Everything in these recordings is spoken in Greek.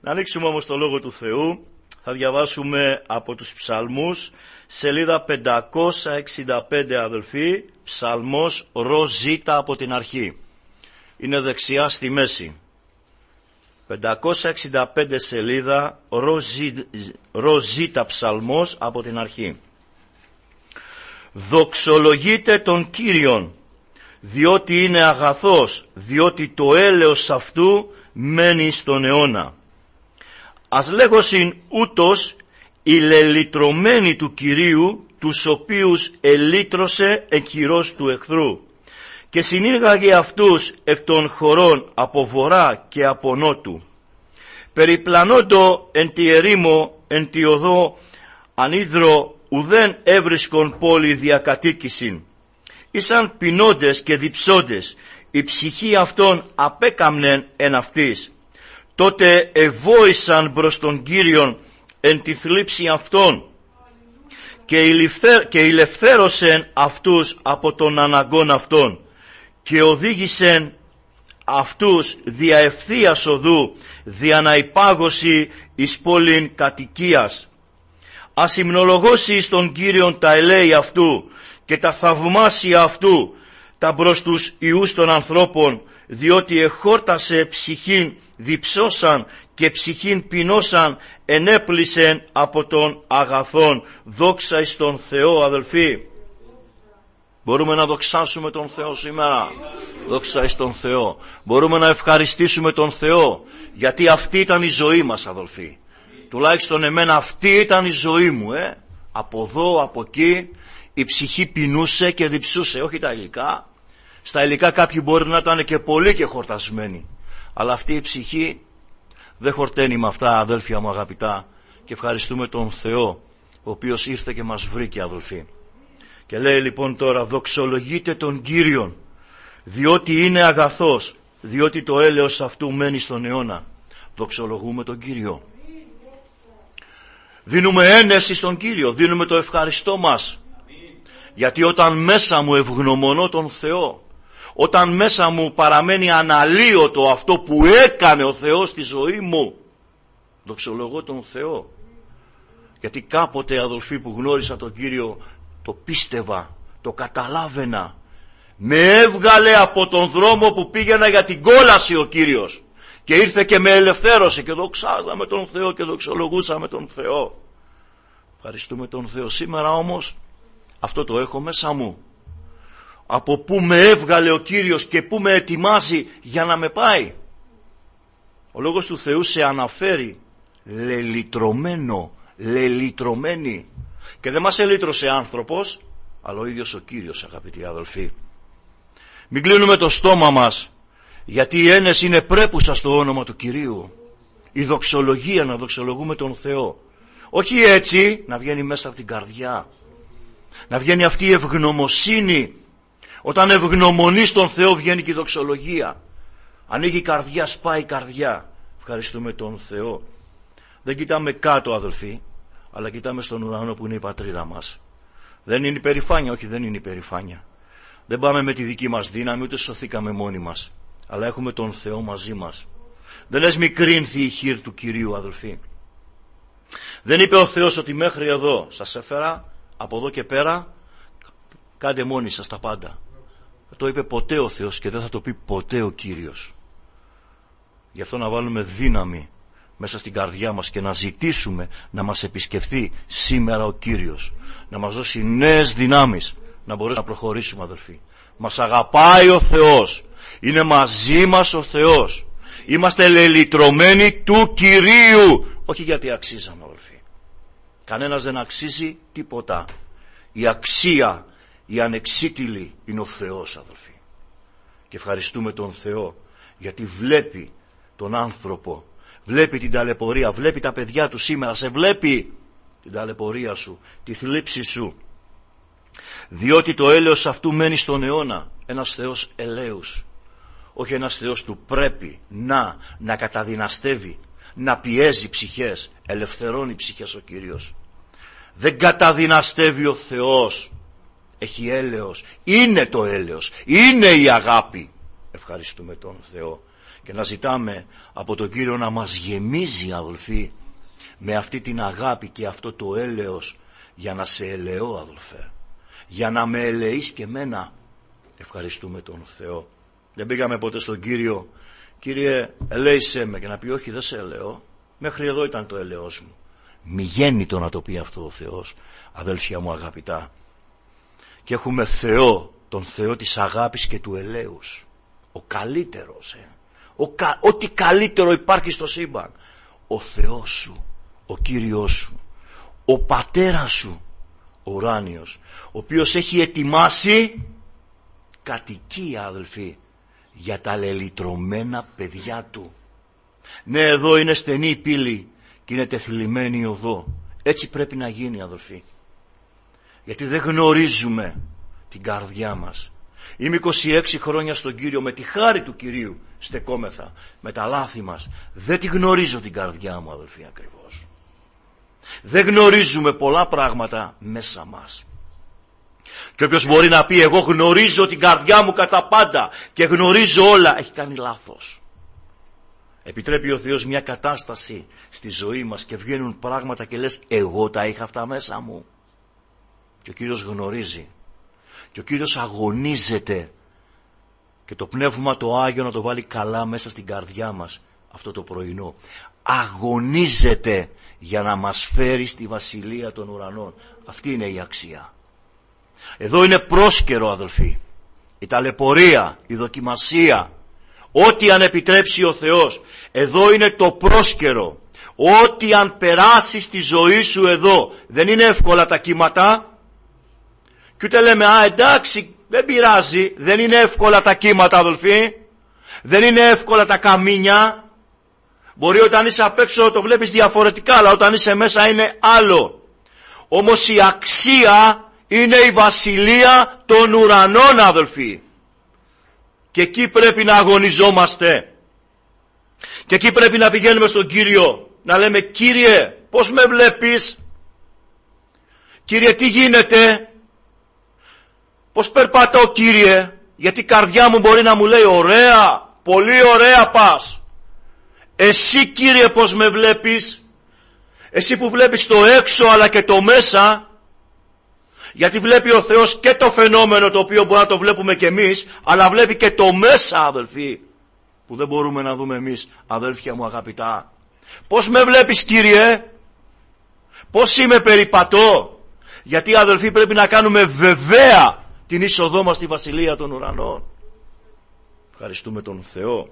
Να ανοίξουμε όμως το Λόγο του Θεού. Θα διαβάσουμε από τους Ψαλμούς, σελίδα 565 αδελφοί, Ψαλμός ροζίτα από την αρχή. Είναι δεξιά στη μέση. 565 σελίδα, ροζίτα Ψαλμός από την αρχή. Δοξολογείτε τον Κύριον, διότι είναι αγαθός, διότι το έλεος αυτού μένει στον αιώνα. Ας λέγωσιν ούτως οι λελυτρωμένοι του Κυρίου, τους οποίους ελύτρωσε εκ χειρός του εχθρού, και συνήγαγε αυτούς εκ των χωρών από βορρά και από νότου. Περιπλανόντο εν τη ερήμο, εν τη οδό ανίδρο, ουδέν έβρισκον πόλη διακατοίκησιν. Ήσαν πεινώντες και διψώντες, η ψυχή αυτών απέκαμνεν εν αυτής. Τότε εβόησαν προς τον Κύριον εν τη θλίψη αυτών και ηλευθέρωσεν αυτούς από τον αναγκών αυτών και οδήγησεν αυτούς δια ευθείας οδού, δια να υπάγωση εις πόλην κατοικίας. Ας υμνολογώσει εις τον Κύριον τα ελέη αυτού και τα θαυμάσια αυτού τα προς τους ιούς των ανθρώπων, διότι εχόρτασε ψυχήν διψώσαν και ψυχήν πεινώσαν, ενέπλησεν από τον αγαθόν. Δόξα εις τον Θεό, αδελφοί. Μπορούμε να δοξάσουμε τον Θεό σήμερα. Δόξα εις τον Θεό. Μπορούμε να ευχαριστήσουμε τον Θεό, γιατί αυτή ήταν η ζωή μας, αδελφοί. Τουλάχιστον εμένα αυτή ήταν η ζωή μου. Από εδώ, από εκεί, η ψυχή πεινούσε και διψούσε. Όχι τα υλικά. Στα υλικά κάποιοι μπορεί να ήταν και πολύ και χορτασμένοι. Αλλά αυτή η ψυχή δεν χορταίνει με αυτά, αδέλφια μου αγαπητά. Και ευχαριστούμε τον Θεό, ο οποίος ήρθε και μας βρήκε, αδελφοί. Και λέει λοιπόν τώρα, δοξολογείτε τον Κύριον, διότι είναι αγαθός, διότι το έλεος αυτού μένει στον αιώνα. Δοξολογούμε τον Κύριο. Δίνουμε ένεση στον Κύριο, δίνουμε το ευχαριστώ μας. Γιατί όταν μέσα μου ευγνωμονώ τον Θεό, όταν μέσα μου παραμένει αναλύωτο αυτό που έκανε ο Θεός στη ζωή μου, δοξολογώ τον Θεό. Γιατί κάποτε, αδελφοί, που γνώρισα τον Κύριο, το πίστευα, το καταλάβαινα. Με έβγαλε από τον δρόμο που πήγαινα για την κόλαση ο Κύριος και ήρθε και με ελευθέρωσε και δοξάζαμε τον Θεό και δοξολογούσαμε τον Θεό. Ευχαριστούμε τον Θεό. Σήμερα όμως αυτό το έχω μέσα μου. Από πού με έβγαλε ο Κύριος και πού με ετοιμάζει για να με πάει. Ο Λόγος του Θεού σε αναφέρει λελυτρωμένο, λελυτρωμένη. Και δεν μας ελύτρωσε άνθρωπος, αλλά ο ίδιος ο Κύριος, αγαπητοί αδελφοί. Μην κλείνουμε το στόμα μας, γιατί η ένεση είναι πρέπουσα στο όνομα του Κυρίου. Η δοξολογία, να δοξολογούμε τον Θεό. Όχι έτσι, να βγαίνει μέσα από την καρδιά. Να βγαίνει αυτή η ευγνωμοσύνη. Όταν ευγνωμονείς τον Θεό βγαίνει και η δοξολογία. Ανοίγει η καρδιά, σπάει η καρδιά. Ευχαριστούμε τον Θεό. Δεν κοιτάμε κάτω, αδελφοί, αλλά κοιτάμε στον ουρανό που είναι η πατρίδα μας. Δεν είναι υπερηφάνεια, όχι, δεν είναι υπερηφάνεια. Δεν πάμε με τη δική μας δύναμη, ούτε σωθήκαμε μόνοι μας, αλλά έχουμε τον Θεό μαζί μας. Δεν εσμικρύνθη η χείρ του Κυρίου, αδελφοί. Δεν είπε ο Θεός ότι μέχρι εδώ σας έφερα, από εδώ και πέρα κάντε μόνοι σας τα πάντα. Δεν το είπε ποτέ ο Θεός και δεν θα το πει ποτέ ο Κύριος. Γι' αυτό να βάλουμε δύναμη μέσα στην καρδιά μας και να ζητήσουμε να μας επισκεφθεί σήμερα ο Κύριος, να μας δώσει νέες δυνάμεις να μπορέσουμε να προχωρήσουμε, αδελφοί. Μας αγαπάει ο Θεός, είναι μαζί μας ο Θεός, είμαστε λελυτρωμένοι του Κυρίου, όχι γιατί αξίζαμε, αδελφοί. Κανένας δεν αξίζει τίποτα. Η αξία, η ανεξίτηλη είναι ο Θεός, αδελφοί. Και ευχαριστούμε τον Θεό γιατί βλέπει τον άνθρωπο, βλέπει την ταλαιπωρία, βλέπει τα παιδιά του σήμερα, σε βλέπει την ταλαιπωρία σου, τη θλίψη σου. Διότι το έλεος αυτού μένει στον αιώνα. Ένας Θεός ελέους, όχι ένας Θεός του πρέπει να καταδυναστεύει, να πιέζει ψυχές. Ελευθερώνει ψυχές ο Κύριος. Δεν καταδυναστεύει ο Θεός. Έχει έλεος. Είναι το έλεος. Είναι η αγάπη. Ευχαριστούμε τον Θεό. και να ζητάμε από τον Κύριο να μας γεμίζει, αδελφοί, με αυτή την αγάπη και αυτό το έλεος, για να σε ελεώ, αδελφέ, για να με ελεείς και μένα. Ευχαριστούμε τον Θεό. Δεν πήγαμε ποτέ στον Κύριο, Κύριε ελέησέ με, και να πει όχι, δεν σε ελεώ, μέχρι εδώ ήταν το ελεός μου. Μη γέννητο να το πει αυτό ο Θεός, αδέλφια μου αγαπητά. Και έχουμε Θεό, τον Θεό της αγάπης και του ελέους, ο καλύτερος, ό,τι καλύτερο υπάρχει στο σύμπαν, ο Θεός σου, ο Κύριος σου, ο Πατέρας σου, ο ουράνιος, ο οποίος έχει ετοιμάσει κατοικία, αδελφοί, για τα λελυτρωμένα παιδιά του. Ναι, εδώ είναι στενή η πύλη και είναι τεθλιμμένη η οδό. Έτσι πρέπει να γίνει, αδελφοί, γιατί δεν γνωρίζουμε την καρδιά μας. Είμαι 26 χρόνια στον Κύριο, με τη χάρη του Κυρίου στεκόμεθα, με τα λάθη μας. Δεν τη γνωρίζω την καρδιά μου, αδελφοί, ακριβώς. Δεν γνωρίζουμε πολλά πράγματα μέσα μας. Και όποιος μπορεί να πει εγώ γνωρίζω την καρδιά μου κατά πάντα και γνωρίζω όλα, έχει κάνει λάθος. Επιτρέπει ο Θεός μια κατάσταση στη ζωή μας και βγαίνουν πράγματα και λες εγώ τα είχα αυτά μέσα μου. Και ο Κύριος γνωρίζει. Και ο Κύριος αγωνίζεται. Και το Πνεύμα το Άγιο να το βάλει καλά μέσα στην καρδιά μας αυτό το πρωινό. Αγωνίζεται για να μας φέρει στη Βασιλεία των Ουρανών. Αυτή είναι η αξία. Εδώ είναι πρόσκαιρο, αδελφοί. Η ταλαιπωρία, η δοκιμασία, ό,τι αν επιτρέψει ο Θεός, εδώ είναι το πρόσκαιρο. Ό,τι αν περάσεις τη ζωή σου εδώ, δεν είναι εύκολα τα κύματα. Και ούτε λέμε εντάξει, δεν πειράζει, δεν είναι εύκολα τα κύματα, αδελφοί. Δεν είναι εύκολα τα καμίνια. Μπορεί όταν είσαι απ' έξω το βλέπεις διαφορετικά, αλλά όταν είσαι μέσα είναι άλλο. Όμως η αξία είναι η Βασιλεία των Ουρανών, αδελφοί. Και εκεί πρέπει να αγωνιζόμαστε. Και εκεί πρέπει να πηγαίνουμε στον Κύριο, να λέμε Κύριε, πώς με βλέπεις? Κύριε, τι γίνεται? Πώς περπατώ, Κύριε? Γιατί η καρδιά μου μπορεί να μου λέει ωραία, πολύ ωραία πας. Εσύ, Κύριε, πώς με βλέπεις? Εσύ που βλέπεις το έξω αλλά και το μέσα. Γιατί βλέπει ο Θεός και το φαινόμενο το οποίο μπορεί να το βλέπουμε και εμείς, αλλά βλέπει και το μέσα, αδελφοί, που δεν μπορούμε να δούμε εμείς, αδέλφια μου αγαπητά. Πώς με βλέπεις, Κύριε? Πώς είμαι, περιπατώ? Γιατί, αδελφοί, πρέπει να κάνουμε βεβαία την είσοδό μας στη Βασιλεία των Ουρανών. Ευχαριστούμε τον Θεό.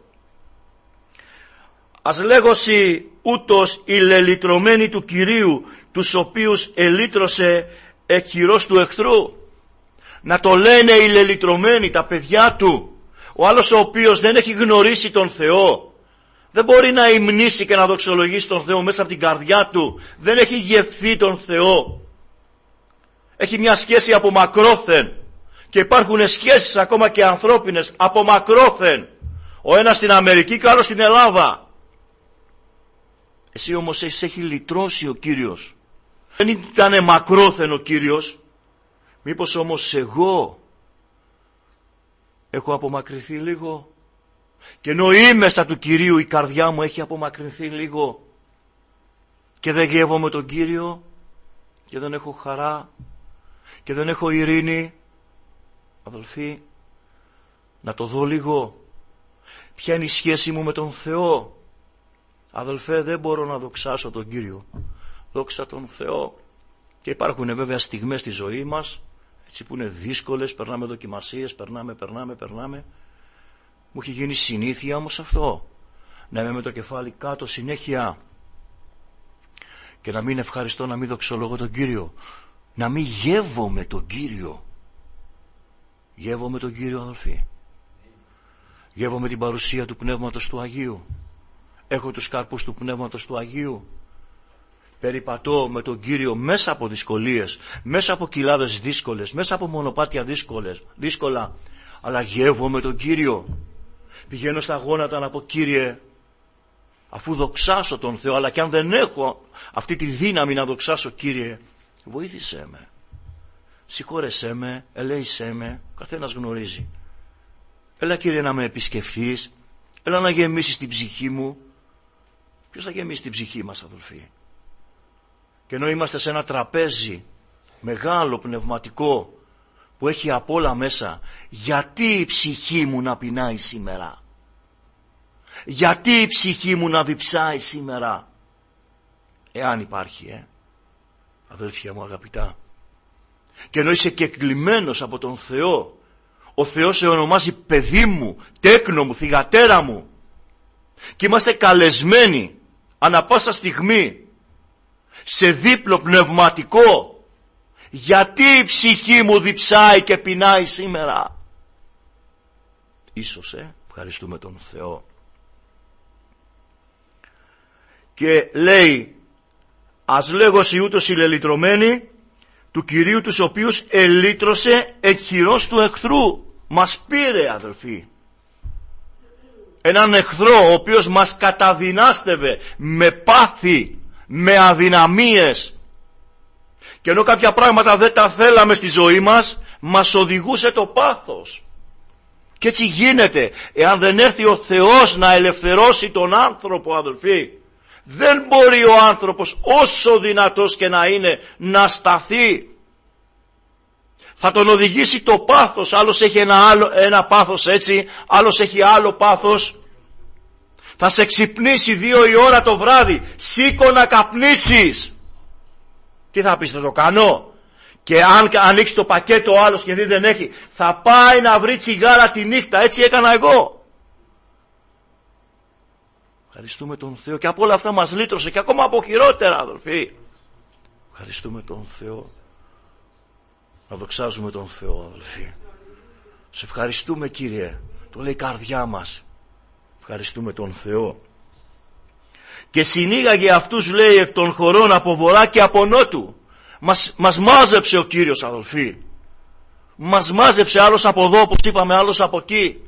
Ας λέγωση ούτως οι λελυτρωμένοι του Κυρίου, τους οποίους ελύτρωσε εκ χειρός του εχθρού. Να το λένε οι λελυτρωμένοι, τα παιδιά του. Ο άλλος ο οποίος δεν έχει γνωρίσει τον Θεό, δεν μπορεί να υμνήσει και να δοξολογήσει τον Θεό μέσα από την καρδιά του. Δεν έχει γευθεί τον Θεό. Έχει μια σχέση από μακρόθεν. Και υπάρχουν σχέσεις ακόμα και ανθρώπινες από μακρόθεν. Ο ένας στην Αμερική και ο άλλος στην Ελλάδα. Εσύ όμως έχει λυτρώσει ο Κύριος. Δεν ήταν μακρόθεν ο Κύριος. Μήπως όμως εγώ έχω απομακρυνθεί λίγο? Και ενώ είμαι στα του Κυρίου η καρδιά μου έχει απομακρυνθεί λίγο και δεν γεύομαι τον Κύριο και δεν έχω χαρά και δεν έχω ειρήνη. Αδελφοί, να το δω λίγο. Ποια είναι η σχέση μου με τον Θεό? Αδελφέ, δεν μπορώ να δοξάσω τον Κύριο. Δόξα τον Θεό. Και υπάρχουν βέβαια στιγμές στη ζωή μας έτσι που είναι δύσκολες, περνάμε δοκιμασίες, περνάμε. Μου έχει γίνει συνήθεια όμως αυτό, να είμαι με το κεφάλι κάτω συνέχεια και να μην ευχαριστώ, να μην δοξολογώ τον Κύριο, να μην γεύομαι τον Κύριο. Γεύομαι τον Κύριο, αδελφοί. Γεύομαι την παρουσία του Πνεύματος του Αγίου. Έχω τους καρπούς του Πνεύματος του Αγίου. Περιπατώ με τον Κύριο μέσα από δυσκολίες, μέσα από κοιλάδες δύσκολες, μέσα από μονοπάτια δύσκολα, αλλά γεύομαι τον Κύριο. Πηγαίνω στα γόνατα να πω Κύριε, αφού δοξάσω τον Θεό, αλλά και αν δεν έχω αυτή τη δύναμη να δοξάσω, Κύριε, βοήθησέ με, συγχώρεσέ με, ελέησέ με. Ο καθένας γνωρίζει. Έλα, Κύριε, να με επισκεφθείς, Έλα να γεμίσεις την ψυχή μου. Ποιος θα γεμίσει την ψυχή μας, αδελφοί? Και ενώ είμαστε σε ένα τραπέζι μεγάλο πνευματικό που έχει απ' όλα μέσα, γιατί η ψυχή μου να πεινάει σήμερα? Γιατί η ψυχή μου να διψάει σήμερα? Εάν υπάρχει, αδέλφια μου αγαπητά. Και ενώ είσαι κεκλειμμένος από τον Θεό, ο Θεός σε ονομάζει παιδί μου, τέκνο μου, θυγατέρα μου, και είμαστε καλεσμένοι ανα πάσα στιγμή σε δίπλο πνευματικό, γιατί η ψυχή μου διψάει και πεινάει σήμερα? Ίσως, ευχαριστούμε τον Θεό. Και λέει, ας λέγωσι ούτως οι λελυτρωμένοι του Κυρίου, τους οποίους ελύτρωσε εκ χειρός του εχθρού. Μας πήρε, αδελφοί, έναν εχθρό ο οποίος μας καταδυνάστευε με πάθη, με αδυναμίες, και ενώ κάποια πράγματα δεν τα θέλαμε στη ζωή μας οδηγούσε το πάθος. Και έτσι γίνεται, εάν δεν έρθει ο Θεός να ελευθερώσει τον άνθρωπο, αδελφοί, δεν μπορεί ο άνθρωπος, όσο δυνατός και να είναι, να σταθεί. Θα τον οδηγήσει το πάθος. Άλλος έχει ένα πάθος έτσι, άλλος έχει άλλο πάθος. Θα σε ξυπνήσει 2 η ώρα το βράδυ, σήκω να καπνίσεις. Τι θα πεις, θα το κάνω? Και αν ανοίξει το πακέτο ο άλλος και δει δεν έχει, θα πάει να βρει τσιγάρα τη νύχτα. Έτσι έκανα εγώ. Ευχαριστούμε τον Θεό, και από όλα αυτά μας λύτρωσε, και ακόμα από χειρότερα, αδελφοί. Ευχαριστούμε τον Θεό. Να δοξάζουμε τον Θεό, αδελφοί. Σε ευχαριστούμε, Κύριε. Το λέει η καρδιά μας. Ευχαριστούμε τον Θεό. Και συνήγαγε αυτούς, λέει, εκ των χωρών από βορρά και από νότου. Μας μάζεψε ο Κύριος, αδελφοί. Μας μάζεψε, άλλος από εδώ, όπως είπαμε, άλλος από εκεί.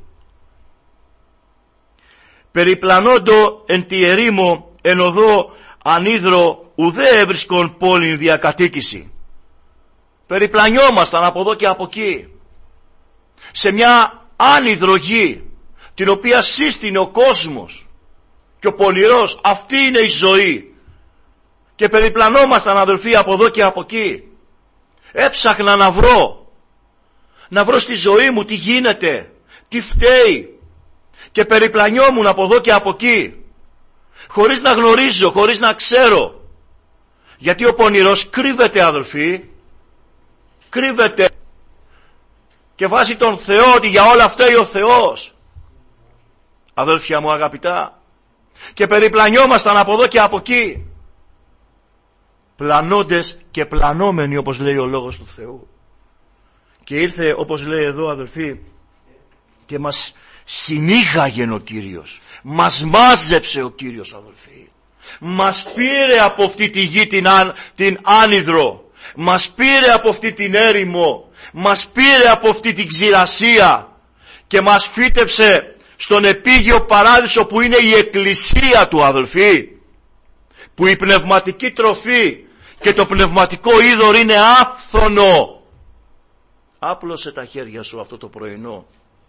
Περιπλανόντο εν τη ερήμο εν οδό ανίδρο ουδέ έβρισκον πόλην διακατοίκηση. Περιπλανιόμασταν από εδώ και από εκεί, σε μια άνυδρο γη, την οποία σύστηνε ο κόσμος και ο πονηρός. Αυτή είναι η ζωή. Και περιπλανόμασταν, αδελφοί, από εδώ και από εκεί. Έψαχνα να βρω στη ζωή μου τι γίνεται, τι φταίει, και περιπλανιόμουν από εδώ και από εκεί, χωρίς να γνωρίζω, χωρίς να ξέρω. Γιατί ο πονηρός κρύβεται, αδελφοί, κρύβεται και βάζει τον Θεό, ότι για όλα αυτά ο Θεός. Αδέλφια μου αγαπητά, και περιπλανιόμασταν από εδώ και από εκεί, πλανώντες και πλανόμενοι, όπως λέει ο λόγος του Θεού. Και ήρθε, όπως λέει εδώ, αδελφοί, και μας συνήγαγε ο Κύριος, μας μάζεψε ο Κύριος, αδελφοί. Μας πήρε από αυτή τη γη την άνυδρο, μας πήρε από αυτή την έρημο, μας πήρε από αυτή την ξηρασία και μας φύτεψε στον επίγειο παράδεισο, που είναι η εκκλησία του, αδελφοί, που η πνευματική τροφή και το πνευματικό είδωρ είναι άφθονο. Άπλωσε τα χέρια σου αυτό το πρωινό.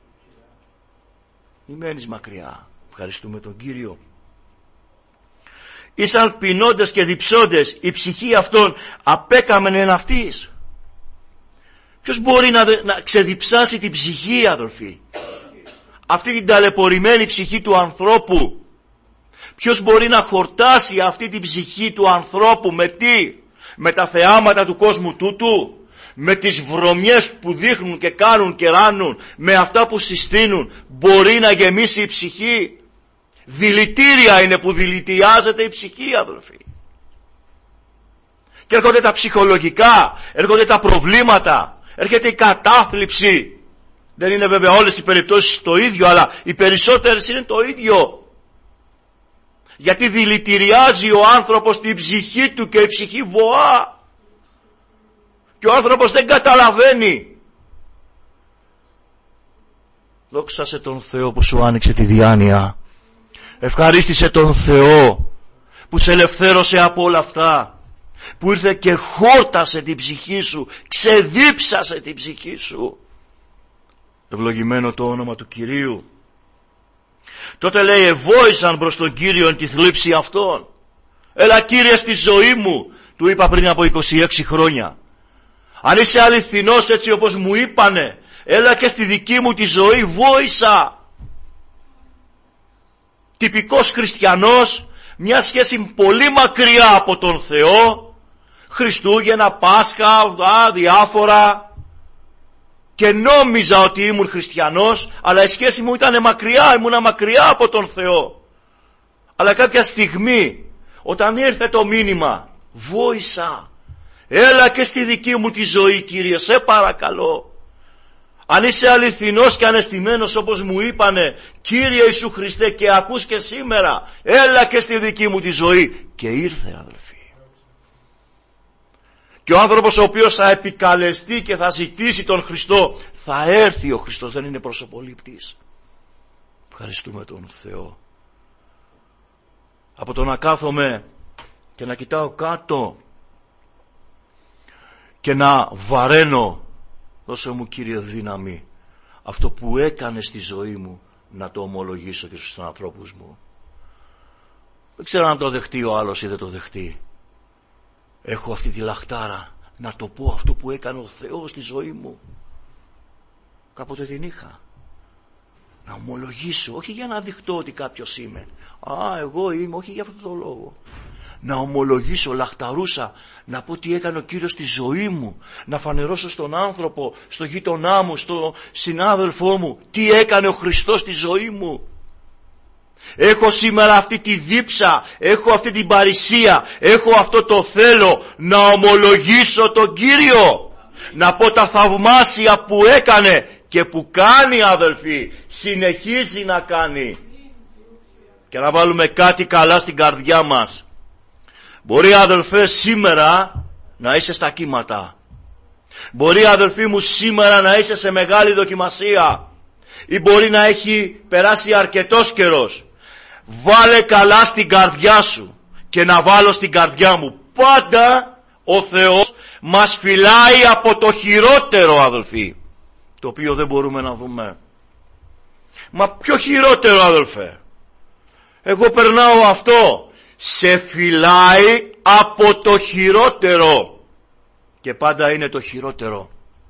Μη μένεις μακριά. Ευχαριστούμε τον Κύριο. Ήσαν πεινώντες και διψώντες, η ψυχή αυτών απέκαμεν εν αυτής. Ποιος μπορεί να ξεδιψάσει την ψυχή, αδελφοί, αυτή την ταλαιπωρημένη ψυχή του ανθρώπου? Ποιος μπορεί να χορτάσει αυτή την ψυχή του ανθρώπου? Με τι? Με τα θεάματα του κόσμου τούτου? Με τις βρωμιές που δείχνουν και κάνουν και ράνουν? Με αυτά που συστήνουν μπορεί να γεμίσει η ψυχή? Δηλητήρια είναι που δηλητηριάζεται η ψυχή, αδελφοί. Και έρχονται τα ψυχολογικά, έρχονται τα προβλήματα, έρχεται η κατάθλιψη. Δεν είναι βέβαια όλες οι περιπτώσεις το ίδιο, αλλά οι περισσότερες είναι το ίδιο. Γιατί δηλητηριάζει ο άνθρωπος την ψυχή του και η ψυχή βοά. Και ο άνθρωπος δεν καταλαβαίνει. Δόξασε τον Θεό που σου άνοιξε τη διάνοια. Ευχαρίστησε τον Θεό που σε ελευθέρωσε από όλα αυτά, που ήρθε και χόρτασε την ψυχή σου, ξεδίψασε την ψυχή σου. Ευλογημένο το όνομα του Κυρίου. Τότε λέει ευόησαν προς τον Κύριο τη θλίψη αυτών. Έλα Κύριε στη ζωή μου, του είπα πριν από 26 χρόνια. Αν είσαι αληθινός έτσι όπως μου είπανε, έλα και στη δική μου τη ζωή, βόησα. Τυπικός χριστιανός, μια σχέση πολύ μακριά από τον Θεό, Χριστούγεννα, Πάσχα, διάφορα, και νόμιζα ότι ήμουν χριστιανός, αλλά η σχέση μου ήταν μακριά, ήμουνα μακριά από τον Θεό. Αλλά κάποια στιγμή, όταν ήρθε το μήνυμα, βόησα. Έλα και στη δική μου τη ζωή Κύριε, σε παρακαλώ. Αν είσαι αληθινός και ανεστημένος όπως μου είπανε, Κύριε Ιησού Χριστέ, και ακούς και σήμερα, έλα και στη δική μου τη ζωή. Και ήρθε, αδελφοί. Και ο άνθρωπος ο οποίος θα επικαλεστεί και θα ζητήσει τον Χριστό, θα έρθει ο Χριστός, δεν είναι προσωπολήπτης. Ευχαριστούμε τον Θεό. Από το να κάθομαι και να κοιτάω κάτω και να βαραίνω, δώσε μου Κύριε δύναμη, αυτό που έκανε στη ζωή μου να το ομολογήσω και στους ανθρώπους μου. Δεν ξέρω αν το δεχτεί ο άλλος ή δεν το δεχτεί. Έχω αυτή τη λαχτάρα να το πω αυτό που έκανε ο Θεός στη ζωή μου. Κάποτε την είχα. Να ομολογήσω, όχι για να δειχτώ ότι κάποιος είμαι. Εγώ είμαι, όχι για αυτόν τον λόγο. Να ομολογήσω, λαχταρούσα, να πω τι έκανε ο Κύριος στη ζωή μου, να φανερώσω στον άνθρωπο, στο γείτονά μου, στο συνάδελφό μου, τι έκανε ο Χριστός στη ζωή μου. Έχω σήμερα αυτή τη δίψα, έχω αυτή την παρησία, έχω αυτό το θέλω να ομολογήσω τον Κύριο, να πω τα θαυμάσια που έκανε και που κάνει, αδελφοί, συνεχίζει να κάνει. Και να βάλουμε κάτι καλά στην καρδιά μας. Μπορεί, αδελφέ, σήμερα να είσαι στα κύματα. Μπορεί, αδελφοί μου, σήμερα να είσαι σε μεγάλη δοκιμασία. Ή μπορεί να έχει περάσει αρκετός καιρός. Βάλε καλά στην καρδιά σου και να βάλω στην καρδιά μου. Πάντα ο Θεός μας φυλάει από το χειρότερο, αδελφοί, το οποίο δεν μπορούμε να δούμε. Μα ποιο χειρότερο, αδελφέ? Εγώ περνάω αυτό. Σε φυλάει από το χειρότερο. Και πάντα είναι το χειρότερο.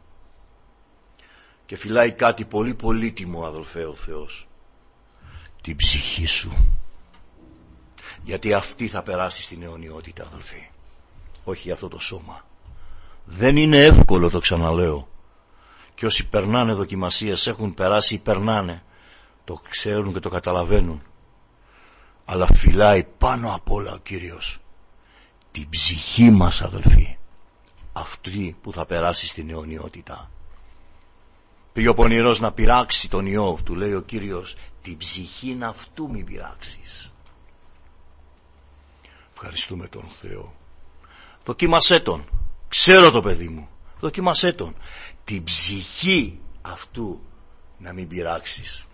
Και φυλάει κάτι πολύ πολύτιμο, αδελφέ, ο Θεός. Την ψυχή σου. Γιατί αυτή θα περάσει στην αιωνιότητα, αδελφοί. Όχι αυτό το σώμα. Δεν είναι εύκολο, το ξαναλέω. Και όσοι περνάνε δοκιμασίες, έχουν περάσει ή περνάνε, το ξέρουν και το καταλαβαίνουν. Αλλά φυλάει πάνω απ' όλα ο Κύριος την ψυχή μας, αδελφοί, αυτή που θα περάσει στην αιωνιότητα. Πήγε ο πονηρός να πειράξει τον Ιώβ, του λέει ο Κύριος, την ψυχήν αυτού μην πειράξεις. Ευχαριστούμε τον Θεό. Δοκίμασέ τον. Ξέρω το παιδί μου. Δοκίμασέ τον. Την ψυχή αυτού να μην πειράξεις.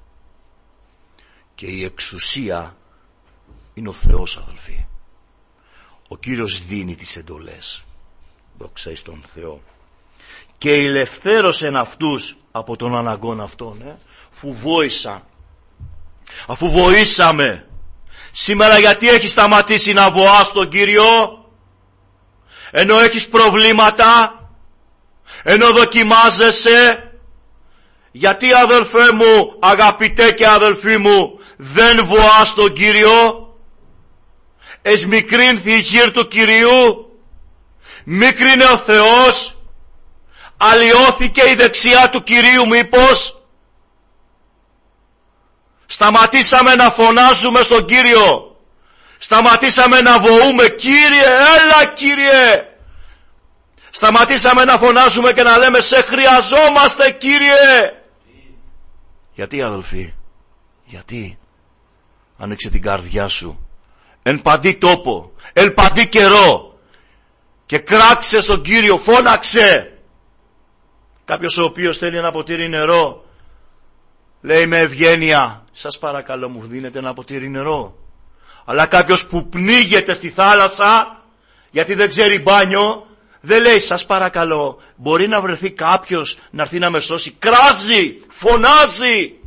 Και η εξουσία είναι ο Θεός, αδελφοί. Ο Κύριος δίνει τις εντολές. Δόξα εις τον Θεό. Και ελευθέρωσεν αυτούς από τον αναγκών αυτών. Αφού βοήσαμε. Σήμερα γιατί έχεις σταματήσει να βοάς τον Κύριο? Ενώ έχεις προβλήματα, ενώ δοκιμάζεσαι? Γιατί, αδελφέ μου, αγαπητέ και αδελφοί μου, δεν βοάς τον Κύριο? Εσμικρύνθη η χείρ του Κυρίου, μίκρινε ο Θεός, αλλοιώθηκε η δεξιά του Κυρίου μήπως? Σταματήσαμε να φωνάζουμε στον Κύριο, σταματήσαμε να βοούμε, Κύριε, έλα Κύριε. Σταματήσαμε να φωνάζουμε και να λέμε, σε χρειαζόμαστε Κύριε. Γιατί, αδελφοί? Γιατί? Άνοιξε την καρδιά σου εν παντή τόπο, εν παντή καιρό, και κράξε στον Κύριο, φώναξε. Κάποιος ο οποίος θέλει ένα ποτήρι νερό, λέει με ευγένεια, σας παρακαλώ μου δίνετε ένα ποτήρι νερό? Αλλά κάποιος που πνίγεται στη θάλασσα γιατί δεν ξέρει μπάνιο, δεν λέει σας παρακαλώ, μπορεί να βρεθεί κάποιος να έρθει να με σώσει? Κράζει, φωνάζει,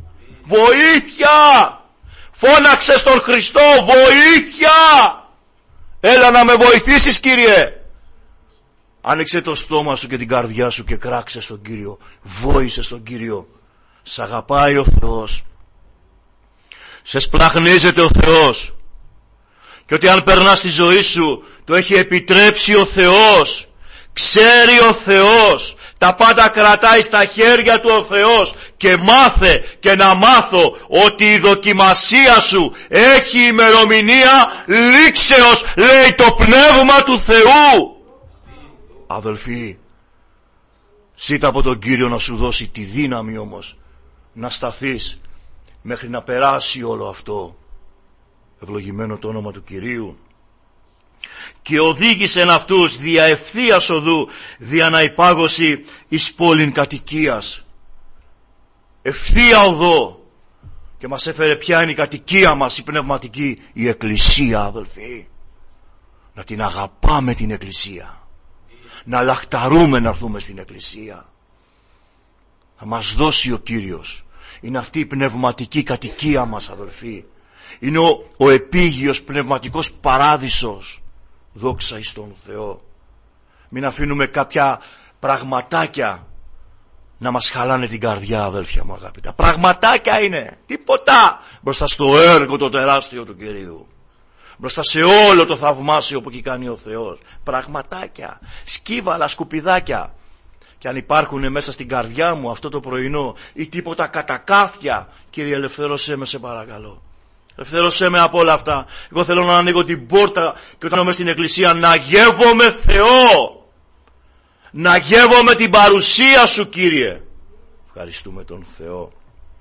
Βοήθεια! Φώναξε στον Χριστό, βοήθεια! Έλα να με βοηθήσεις, Κύριε. Άνοιξε το στόμα σου και την καρδιά σου και κράξε στον Κύριο. Βόησε στον Κύριο. Σ' αγαπάει ο Θεός. Σε σπλαχνίζεται ο Θεός. Και ότι αν περνάς στη ζωή σου, το έχει επιτρέψει ο Θεός. Ξέρει ο Θεός. Τα πάντα κρατάει στα χέρια του ο Θεός. Και μάθε και να μάθω ότι η δοκιμασία σου έχει ημερομηνία λήξεως, λέει το Πνεύμα του Θεού. Αδελφοί, ζήτα από τον Κύριο να σου δώσει τη δύναμη όμως να σταθείς μέχρι να περάσει όλο αυτό. Ευλογημένο το όνομα του Κυρίου. Και οδήγησεν αυτούς δια ευθείας οδού, δια να υπάγωση εις πόλην κατοικίας. Ευθεία οδό. Και μας έφερε ποια είναι η κατοικία μας, η πνευματική, η Εκκλησία, αδελφοί. Να την αγαπάμε την Εκκλησία. Να λαχταρούμε να έρθουμε στην Εκκλησία. Θα μας δώσει ο Κύριος. Είναι αυτή η πνευματική κατοικία μας, αδελφοί. Είναι ο επίγειος πνευματικός παράδεισος. Δόξα εις τον Θεό. Μην αφήνουμε κάποια πραγματάκια να μας χαλάνε την καρδιά, αδέλφια μου αγάπητα. Πραγματάκια είναι, τίποτα μπροστά στο έργο το τεράστιο του Κυρίου. Μπροστά σε όλο το θαυμάσιο που εκεί κάνει ο Θεός. Πραγματάκια, σκύβαλα, σκουπιδάκια. Και αν υπάρχουν μέσα στην καρδιά μου αυτό το πρωινό ή τίποτα κατακάθια, Κύριε, ελευθέρωσέ με, σε παρακαλώ. Ελευθέρωσέ με από όλα αυτά. Εγώ θέλω να ανοίγω την πόρτα και όταν είμαι στην εκκλησία να γεύομαι Θεό. Να γεύομαι την παρουσία Σου, Κύριε. Ευχαριστούμε τον Θεό.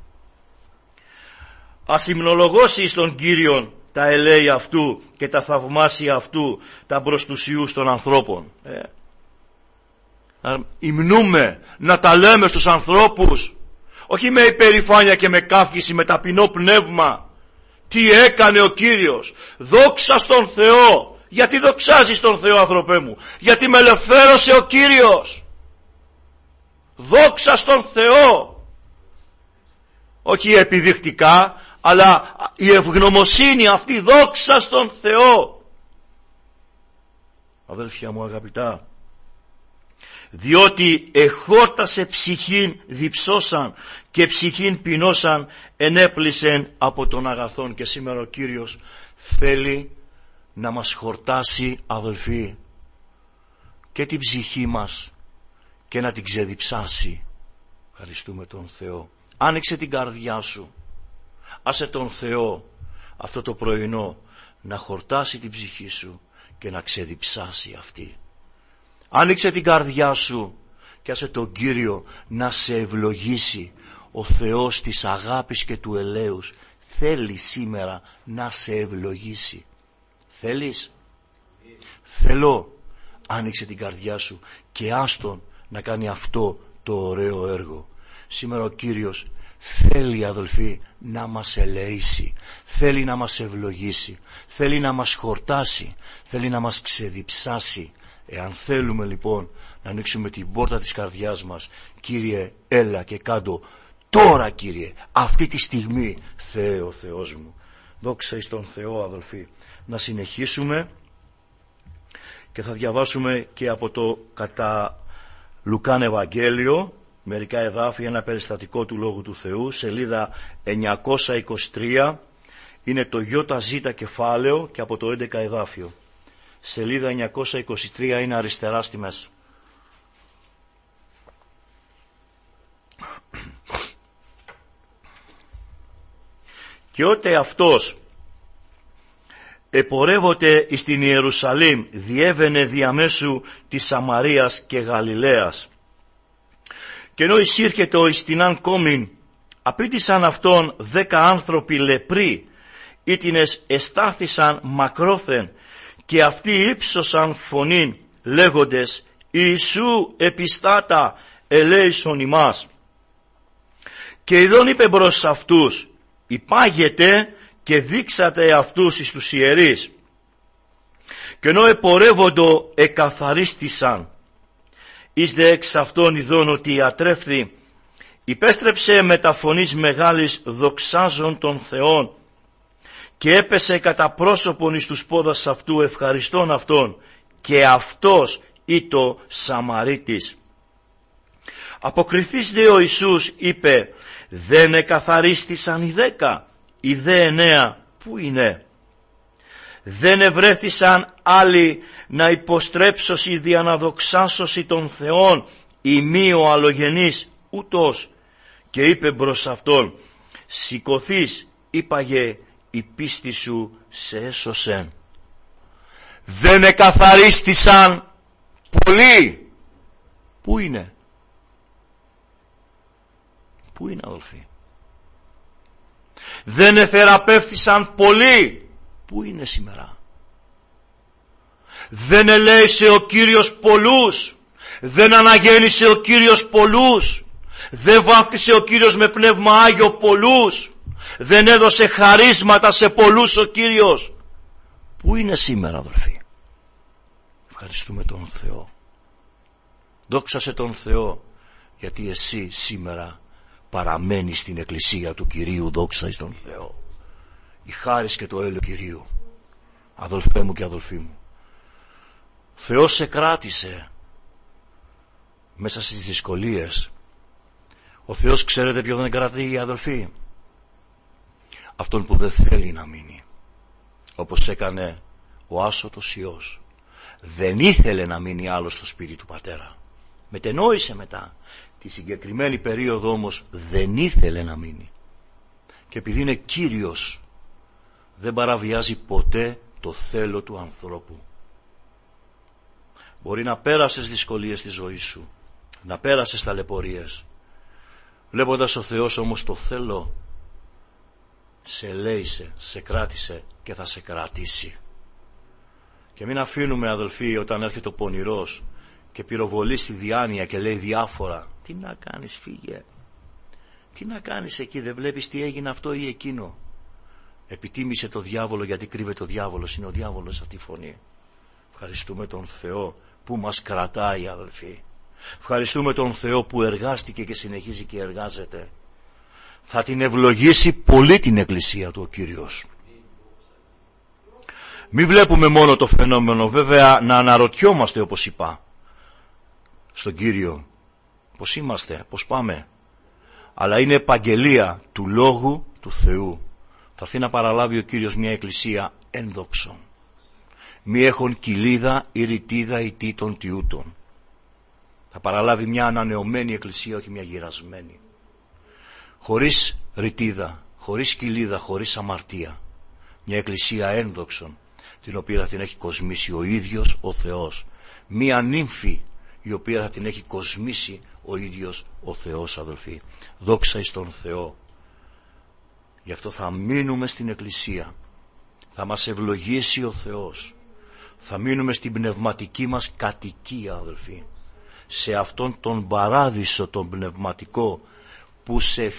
Ας υμνολογώσει στον Κύριον τα ελέη αυτού και τα θαυμάσια αυτού, τα μπροστουσιούς των ανθρώπων. Να υμνούμε, να τα λέμε στους ανθρώπους, όχι με υπερηφάνεια και με καύκηση, με ταπεινό πνεύμα. Τι έκανε ο Κύριος. Δόξα στον Θεό. Γιατί δοξάζεις τον Θεό, άνθρωπέ μου? Γιατί με ελευθέρωσε ο Κύριος. Δόξα στον Θεό. Όχι επιδεικτικά, αλλά η ευγνωμοσύνη αυτή, δόξα στον Θεό. Αδέλφια μου αγαπητά, διότι εχόρτασε ψυχήν διψώσαν και ψυχήν πεινώσαν ενέπλησεν από τον αγαθόν. Και σήμερα ο Κύριος θέλει να μας χορτάσει, αδελφοί, και την ψυχή μας και να την ξεδιψάσει. Ευχαριστούμε τον Θεό. Άνοιξε την καρδιά σου. Άσε τον Θεό αυτό το πρωινό να χορτάσει την ψυχή σου και να ξεδιψάσει αυτή. Άνοιξε την καρδιά σου και άσε τον Κύριο να σε ευλογήσει. Ο Θεός της αγάπης και του ελέους θέλει σήμερα να σε ευλογήσει. Θέλεις? Θέλω. Άνοιξε την καρδιά σου και άστον να κάνει αυτό το ωραίο έργο. Σήμερα ο Κύριος θέλει, αδελφοί, να μας ελεήσει, θέλει να μας ευλογήσει, θέλει να μας χορτάσει, θέλει να μας ξεδιψάσει. Εάν θέλουμε λοιπόν να ανοίξουμε την πόρτα της καρδιάς μας, Κύριε, έλα και κάντο τώρα, Κύριε, αυτή τη στιγμή, Θεέ ο Θεός μου. Δόξα εις τον Θεό, αδελφοί. Να συνεχίσουμε και θα διαβάσουμε και από το κατά Λουκάν Ευαγγέλιο μερικά εδάφια, ένα περιστατικό του Λόγου του Θεού, σελίδα 923, είναι το ΙΖ κεφάλαιο και από το 11 εδάφιο. Σελίδα 923 είναι αριστερά στη μέση. Και ότε αυτός επορεύονται εις την Ιερουσαλήμ, διέβαινε διαμέσου της Σαμαρίας και Γαλιλαίας. Και ενώ εισήρχεται εις την αν κόμην, απήντησαν αυτόν 10 άνθρωποι λεπροί, ήτινες εστάθησαν μακρόθεν, και αυτοί ύψωσαν φωνήν, λέγοντες, Ιησού επιστάτα, ελέησον ημάς. Και ειδών είπε προς αυτούς, υπάγετε και δείξατε αυτούς εις τους ιερείς. Και ενώ επορεύοντο εκαθαρίστησαν, εις δε εξ αυτών ειδών ότι ατρέφθη υπέστρεψε με τα φωνής μεγάλης δοξάζων των Θεών και έπεσε κατά πρόσωπον εις τους πόδας αυτού ευχαριστών αυτόν, και αυτός ήτο Σαμαρίτης. Αποκριθείς δε ο Ιησούς είπε, δεν εκαθαρίστησαν οι 10, οι δε 9 πού είναι? Δεν ευρέθησαν άλλοι να υποστρέψωσι δια να δοξάσωσι των Θεών, η μη ο αλλογενής ούτως? Και είπε προς αυτόν, σηκωθείς, είπαγε, η πίστη σου σε έσωσεν. Δεν εκαθαρίστησαν πολλοί. Πού είναι? Πού είναι, αδελφοί? Δεν εθεραπεύτησαν πολλοί. Πού είναι σήμερα? Δεν ελέησε ο Κύριος πολλούς. Δεν αναγέννησε ο Κύριος πολλούς. Δεν βάφτισε ο Κύριος με πνεύμα Άγιο πολλούς. Δεν έδωσε χαρίσματα σε πολλούς ο Κύριος. Πού είναι σήμερα, αδελφοί? Ευχαριστούμε τον Θεό. Δόξασε τον Θεό, γιατί εσύ σήμερα παραμένεις στην εκκλησία του Κυρίου. Δόξα εις τον Θεό. Η χάρις και το έλεος Κυρίου. Αδελφέ μου και αδελφοί μου, Θεός σε κράτησε μέσα στις δυσκολίες. Ο Θεός, ξέρετε ποιο δεν κρατεί, αδελφοί? Αυτόν που δεν θέλει να μείνει, όπως έκανε ο άσωτος Υιός. Δεν ήθελε να μείνει άλλο στο σπίτι του πατέρα. Μετενόησε μετά. Τη συγκεκριμένη περίοδο όμως δεν ήθελε να μείνει. Και επειδή είναι Κύριος, δεν παραβιάζει ποτέ το θέλω του ανθρώπου. Μπορεί να πέρασες δυσκολίες στη ζωή σου, να πέρασες ταλαιπωρίες. Βλέποντας ο Θεός όμως το θέλω, σε ελέησε, σε κράτησε και θα σε κρατήσει. Και μην αφήνουμε, αδελφοί, όταν έρχεται ο πονηρός και πυροβολεί στη διάνοια και λέει διάφορα, τι να κάνεις, φύγε, τι να κάνεις εκεί, δεν βλέπεις τι έγινε αυτό ή εκείνο? Επιτίμησε το διάβολο, γιατί κρύβεται ο διάβολος, είναι ο διάβολος αυτή η φωνή. Ευχαριστούμε τον Θεό που μας κρατάει, αδελφοί. Ευχαριστούμε τον Θεό που εργάστηκε και συνεχίζει και εργάζεται. Θα την ευλογήσει πολύ την εκκλησία του ο Κύριος. Μην βλέπουμε μόνο το φαινόμενο, βέβαια να αναρωτιόμαστε, όπως είπα, στον Κύριο. Πώς είμαστε, πώς πάμε? Αλλά είναι επαγγελία του Λόγου του Θεού. Θα έρθει να παραλάβει ο Κύριος μια εκκλησία ένδοξον. Μη έχων κοιλίδα ή ρητίδα ή τίτων τιούτων. Θα παραλάβει μια ανανεωμένη εκκλησία, όχι μια γυρασμένη. Χωρίς ρητίδα, χωρίς κοιλίδα, χωρίς αμαρτία. Μια εκκλησία ένδοξον, την οποία θα την έχει κοσμήσει ο ίδιος ο Θεός. Μια νύμφη, η οποία θα την έχει κοσμήσει ο ίδιος ο Θεός, αδελφοί. Δόξα εις τον Θεό. Γι' αυτό θα μείνουμε στην εκκλησία. Θα μας ευλογήσει ο Θεός. Θα μείνουμε στην πνευματική μας κατοικία, αδελφοί. Σε αυτόν τον παράδεισο τον πνευματικό που σε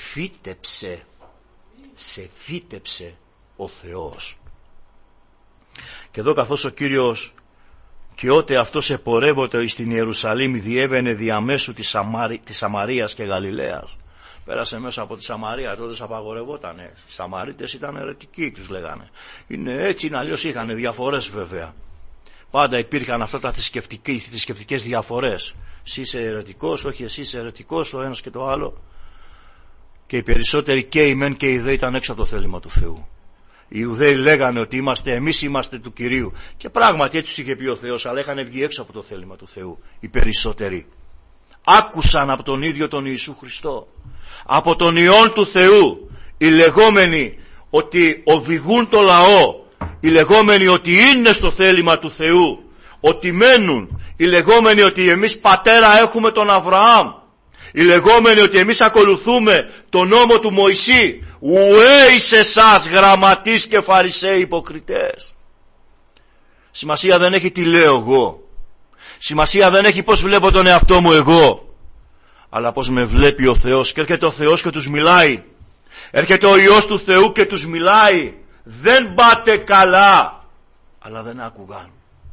φύτεψε ο Θεός. Και εδώ, καθώς ο Κύριος και ότε αυτός επορεύεται στην Ιερουσαλήμ, διέβαινε διαμέσου της Σαμαρίας και Γαλιλαίας. Πέρασε μέσα από τη Σαμαρία, τότε απαγορευότανε. Οι Σαμαρίτες ήταν αιρετικοί, τους λέγανε. Είναι έτσι, είναι αλλιώς, είχαν διαφορές βέβαια. Πάντα υπήρχαν αυτά τα θρησκευτικές διαφορές. Εσύ είσαι αιρετικός, όχι εσύ είσαι αιρετικός, ο ένας και το άλλο. Και οι περισσότεροι, και οι μεν και οι δε, ήταν έξω από το θέλημα του Θεού. Οι Ιουδαίοι λέγανε ότι εμείς είμαστε του Κυρίου. Και πράγματι έτσι τους είχε πει ο Θεός, αλλά είχαν βγει έξω από το θέλημα του Θεού. Οι περισσότεροι άκουσαν από τον ίδιο τον Ιησού Χριστό, από τον Υιόν του Θεού, οι λεγόμενοι ότι οδηγούν το λαό, οι λεγόμενοι ότι είναι στο θέλημα του Θεού, ότι μένουν, οι λεγόμενοι ότι εμείς πατέρα έχουμε τον Αβραάμ, οι λεγόμενοι ότι εμείς ακολουθούμε τον νόμο του Μωυσή. Ουέ εις εσάς γραμματείς και φαρισαίοι υποκριτές. Σημασία δεν έχει τι λέω εγώ. Σημασία δεν έχει πώς βλέπω τον εαυτό μου εγώ, αλλά πώς με βλέπει ο Θεός. Και έρχεται ο Θεός και τους μιλάει. Έρχεται ο Υιός του Θεού και τους μιλάει. Δεν πάτε καλά, αλλά δεν άκουγαν.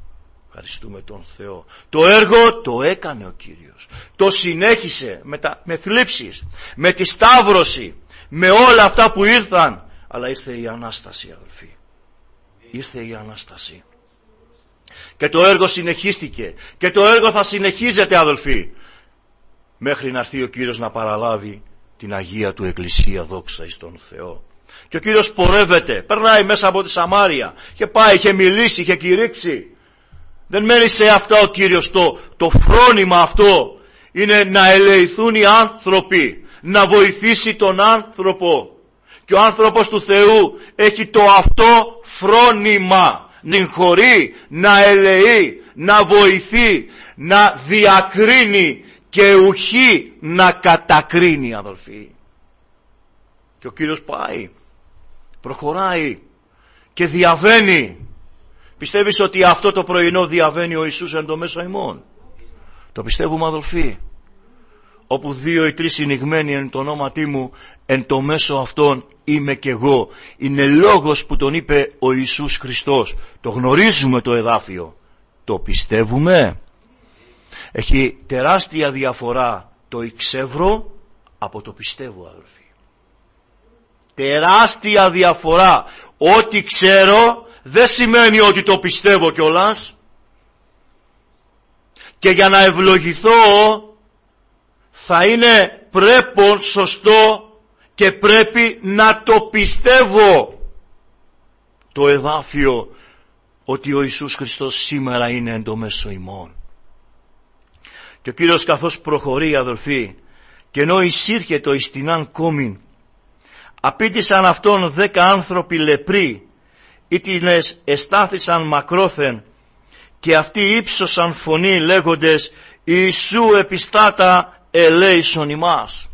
Ευχαριστούμε τον Θεό. Το έργο το έκανε ο Κύριος. Το συνέχισε με θλίψεις, με τη σταύρωση, με όλα αυτά που ήρθαν. Αλλά ήρθε η Ανάσταση, αδελφοί. Ήρθε η Ανάσταση. Και το έργο συνεχίστηκε. Και το έργο θα συνεχίζεται, αδελφοί, μέχρι να έρθει ο Κύριος να παραλάβει την Αγία του Εκκλησία, δόξα εις τον Θεό. Και ο Κύριος πορεύεται, περνάει μέσα από τη Σαμάρια. Είχε πάει, είχε μιλήσει, είχε κηρύξει. Δεν μένει σε αυτά ο Κύριος. Το φρόνημα αυτό είναι να ελεηθούν οι άνθρωποι, να βοηθήσει τον άνθρωπο. Και ο άνθρωπος του Θεού έχει το αυτό φρόνημα. Να συγχωρεί, να ελεεί, να βοηθεί, να διακρίνει και ουχή να κατακρίνει, αδελφοί. Και ο Κύριος πάει, προχωράει και διαβαίνει. Πιστεύεις ότι αυτό το πρωινό διαβαίνει ο Ιησούς εν το μέσο ημών? Το πιστεύουμε, αδελφοί. Όπου 2 ή 3 συνηγμένοι εν το ονόματί μου, εν το μέσο αυτών είμαι κι εγώ. Είναι λόγος που τον είπε ο Ιησούς Χριστός. Το γνωρίζουμε το εδάφιο. Το πιστεύουμε. Έχει τεράστια διαφορά το εξεύρω από το πιστεύω, αδελφοί. Τεράστια διαφορά. Ό,τι ξέρω δεν σημαίνει ότι το πιστεύω κιόλας. Και για να ευλογηθώ θα είναι πρέπον, σωστό και πρέπει να το πιστεύω. Το εδάφιο ότι ο Ιησούς Χριστός σήμερα είναι εν το μέσο ημών. Και ο Κύριος καθώς προχωρεί, αδελφοί, και ενώ εισήρχετο εις την αν κόμην, απήντησαν αυτόν 10 άνθρωποι λεπροί, ήτινες εστάθησαν μακρόθεν, και αυτοί ύψωσαν φωνή λέγοντες, Ιησού επιστάτα ελέησον ημάς.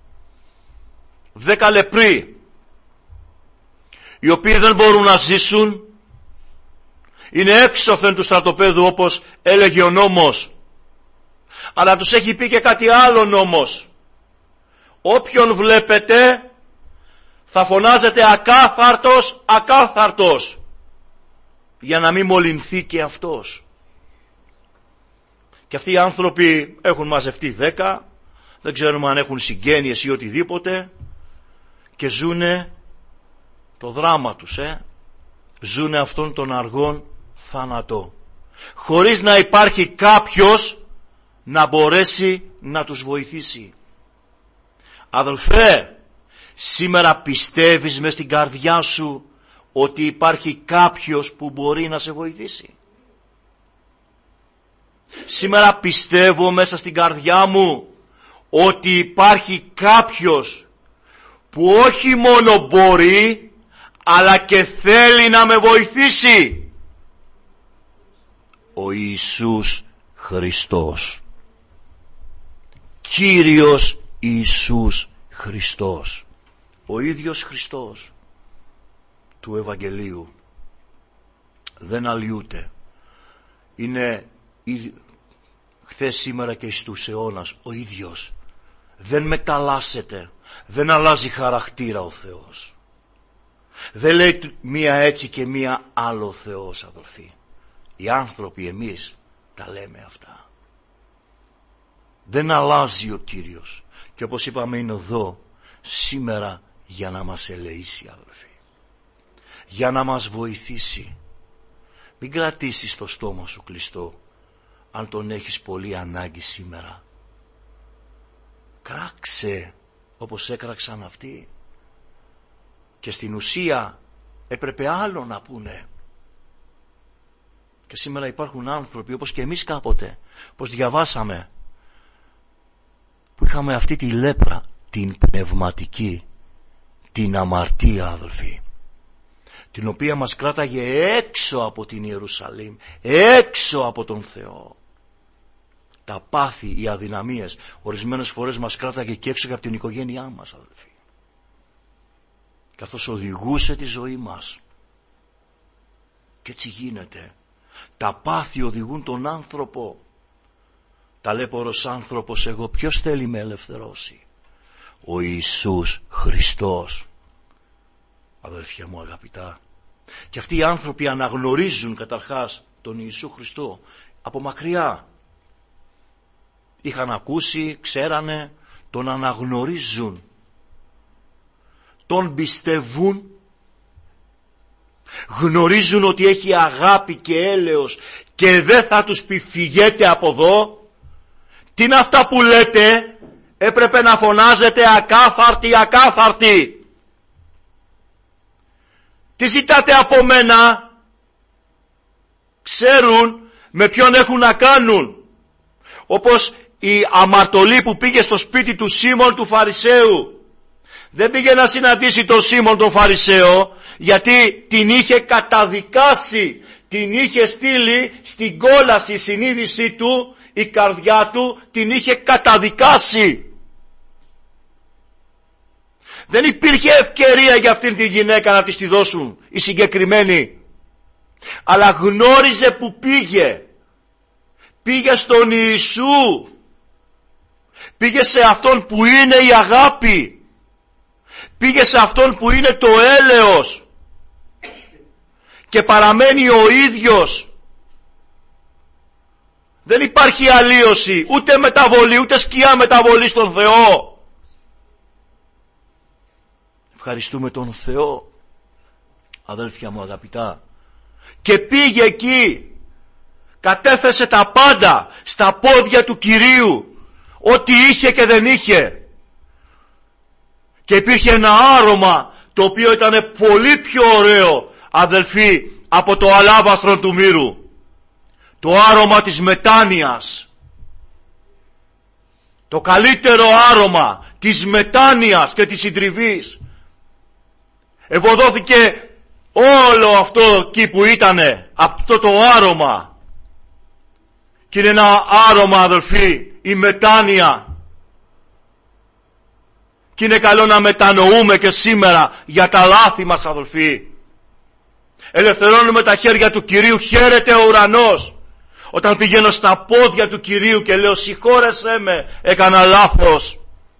10 λεπροί, οι οποίοι δεν μπορούν να ζήσουν, είναι έξωθεν του στρατοπέδου όπως έλεγε ο νόμος. Αλλά τους έχει πει και κάτι άλλο νόμος. Όποιον βλέπετε θα φωνάζετε ακάθαρτος, ακάθαρτος, για να μην μολυνθεί και αυτός. Και αυτοί οι άνθρωποι έχουν μαζευτεί 10, δεν ξέρουμε αν έχουν συγγένειες ή οτιδήποτε, και ζουνε το δράμα τους, ζουνε αυτόν τον αργόν θάνατο, χωρίς να υπάρχει κάποιος να μπορέσει να τους βοηθήσει. Αδελφέ, σήμερα πιστεύεις μες στην καρδιά σου ότι υπάρχει κάποιος που μπορεί να σε βοηθήσει? Σήμερα πιστεύω μέσα στην καρδιά μου ότι υπάρχει κάποιος που όχι μόνο μπορεί αλλά και θέλει να με βοηθήσει. Ο Ιησούς Χριστός. Κύριος Ιησούς Χριστός. Ο ίδιος Χριστός του Ευαγγελίου. Δεν αλλοιούται. Είναι χθες, σήμερα και στους αιώνας ο ίδιος. Δεν μεταλλάσσεται. Δεν αλλάζει χαρακτήρα ο Θεός. Δεν λέει μία έτσι και μία άλλο Θεός, αδελφοί. Οι άνθρωποι, εμείς τα λέμε αυτά. Δεν αλλάζει ο Κύριος. Και όπως είπαμε, είναι εδώ σήμερα για να μας ελεήσει, αδελφοί. Για να μας βοηθήσει. Μην κρατήσεις το στόμα σου κλειστό αν τον έχεις πολύ ανάγκη σήμερα. Κράξε όπως έκραξαν αυτοί. Και στην ουσία έπρεπε άλλο να πούνε. Και σήμερα υπάρχουν άνθρωποι όπως και εμείς κάποτε, όπως διαβάσαμε, που είχαμε αυτή τη λέπρα, την πνευματική, την αμαρτία, αδελφοί, την οποία μας κράταγε έξω από την Ιερουσαλήμ, έξω από τον Θεό. Τα πάθη, οι αδυναμίες, ορισμένες φορές μας κράταγε και έξω από την οικογένειά μας, αδελφοί, καθώς οδηγούσε τη ζωή μας. Και έτσι γίνεται. Τα πάθη οδηγούν τον άνθρωπο. Ταλέπορος άνθρωπος εγώ, ποιος θέλει με ελευθερώσει? Ο Ιησούς Χριστός. Αδελφιά μου αγαπητά, και αυτοί οι άνθρωποι αναγνωρίζουν καταρχάς τον Ιησού Χριστό. Από μακριά. Είχαν ακούσει, ξέρανε, τον αναγνωρίζουν. Τον πιστεύουν. Γνωρίζουν ότι έχει αγάπη και έλεος και δεν θα τους πει φυγέτε από εδώ. Τι είναι αυτά που λέτε? Έπρεπε να φωνάζετε ακάθαρτοι, ακάθαρτοι. Τι ζητάτε από μένα? Ξέρουν με ποιον έχουν να κάνουν. Όπως η αμαρτωλή που πήγε στο σπίτι του Σίμων του Φαρισαίου. Δεν πήγε να συναντήσει τον Σίμων τον Φαρισαίο, γιατί την είχε καταδικάσει, την είχε στείλει στην κόλαση η συνείδησή του, η καρδιά του την είχε καταδικάσει. Δεν υπήρχε ευκαιρία για αυτήν την γυναίκα να της τη δώσουν οι συγκεκριμένοι. Αλλά γνώριζε που πήγε. Πήγε στον Ιησού. Πήγε σε Αυτόν που είναι η αγάπη. Πήγε σε Αυτόν που είναι το έλεος. Και παραμένει ο ίδιος. Δεν υπάρχει αλλίωση, ούτε μεταβολή, ούτε σκιά μεταβολή στον Θεό. Ευχαριστούμε τον Θεό, αδέλφια μου αγαπητά. Και πήγε εκεί, κατέθεσε τα πάντα στα πόδια του Κυρίου, ό,τι είχε και δεν είχε. Και υπήρχε ένα άρωμα το οποίο ήταν πολύ πιο ωραίο, αδελφοί, από το αλάβαστρο του μύρου. Το άρωμα της μετάνοιας. Το καλύτερο άρωμα της μετάνοιας και της συντριβής. Ευωδόθηκε όλο αυτό εκεί που ήτανε, αυτό το άρωμα. Και είναι ένα άρωμα, αδελφοί, η μετάνοια. Και είναι καλό να μετανοούμε και σήμερα για τα λάθη μας, αδελφοί. Ελευθερώνουμε τα χέρια του Κυρίου, χαίρεται ο ουρανός. Όταν πηγαίνω στα πόδια του Κυρίου και λέω συγχώρεσέ με, έκανα λάθος.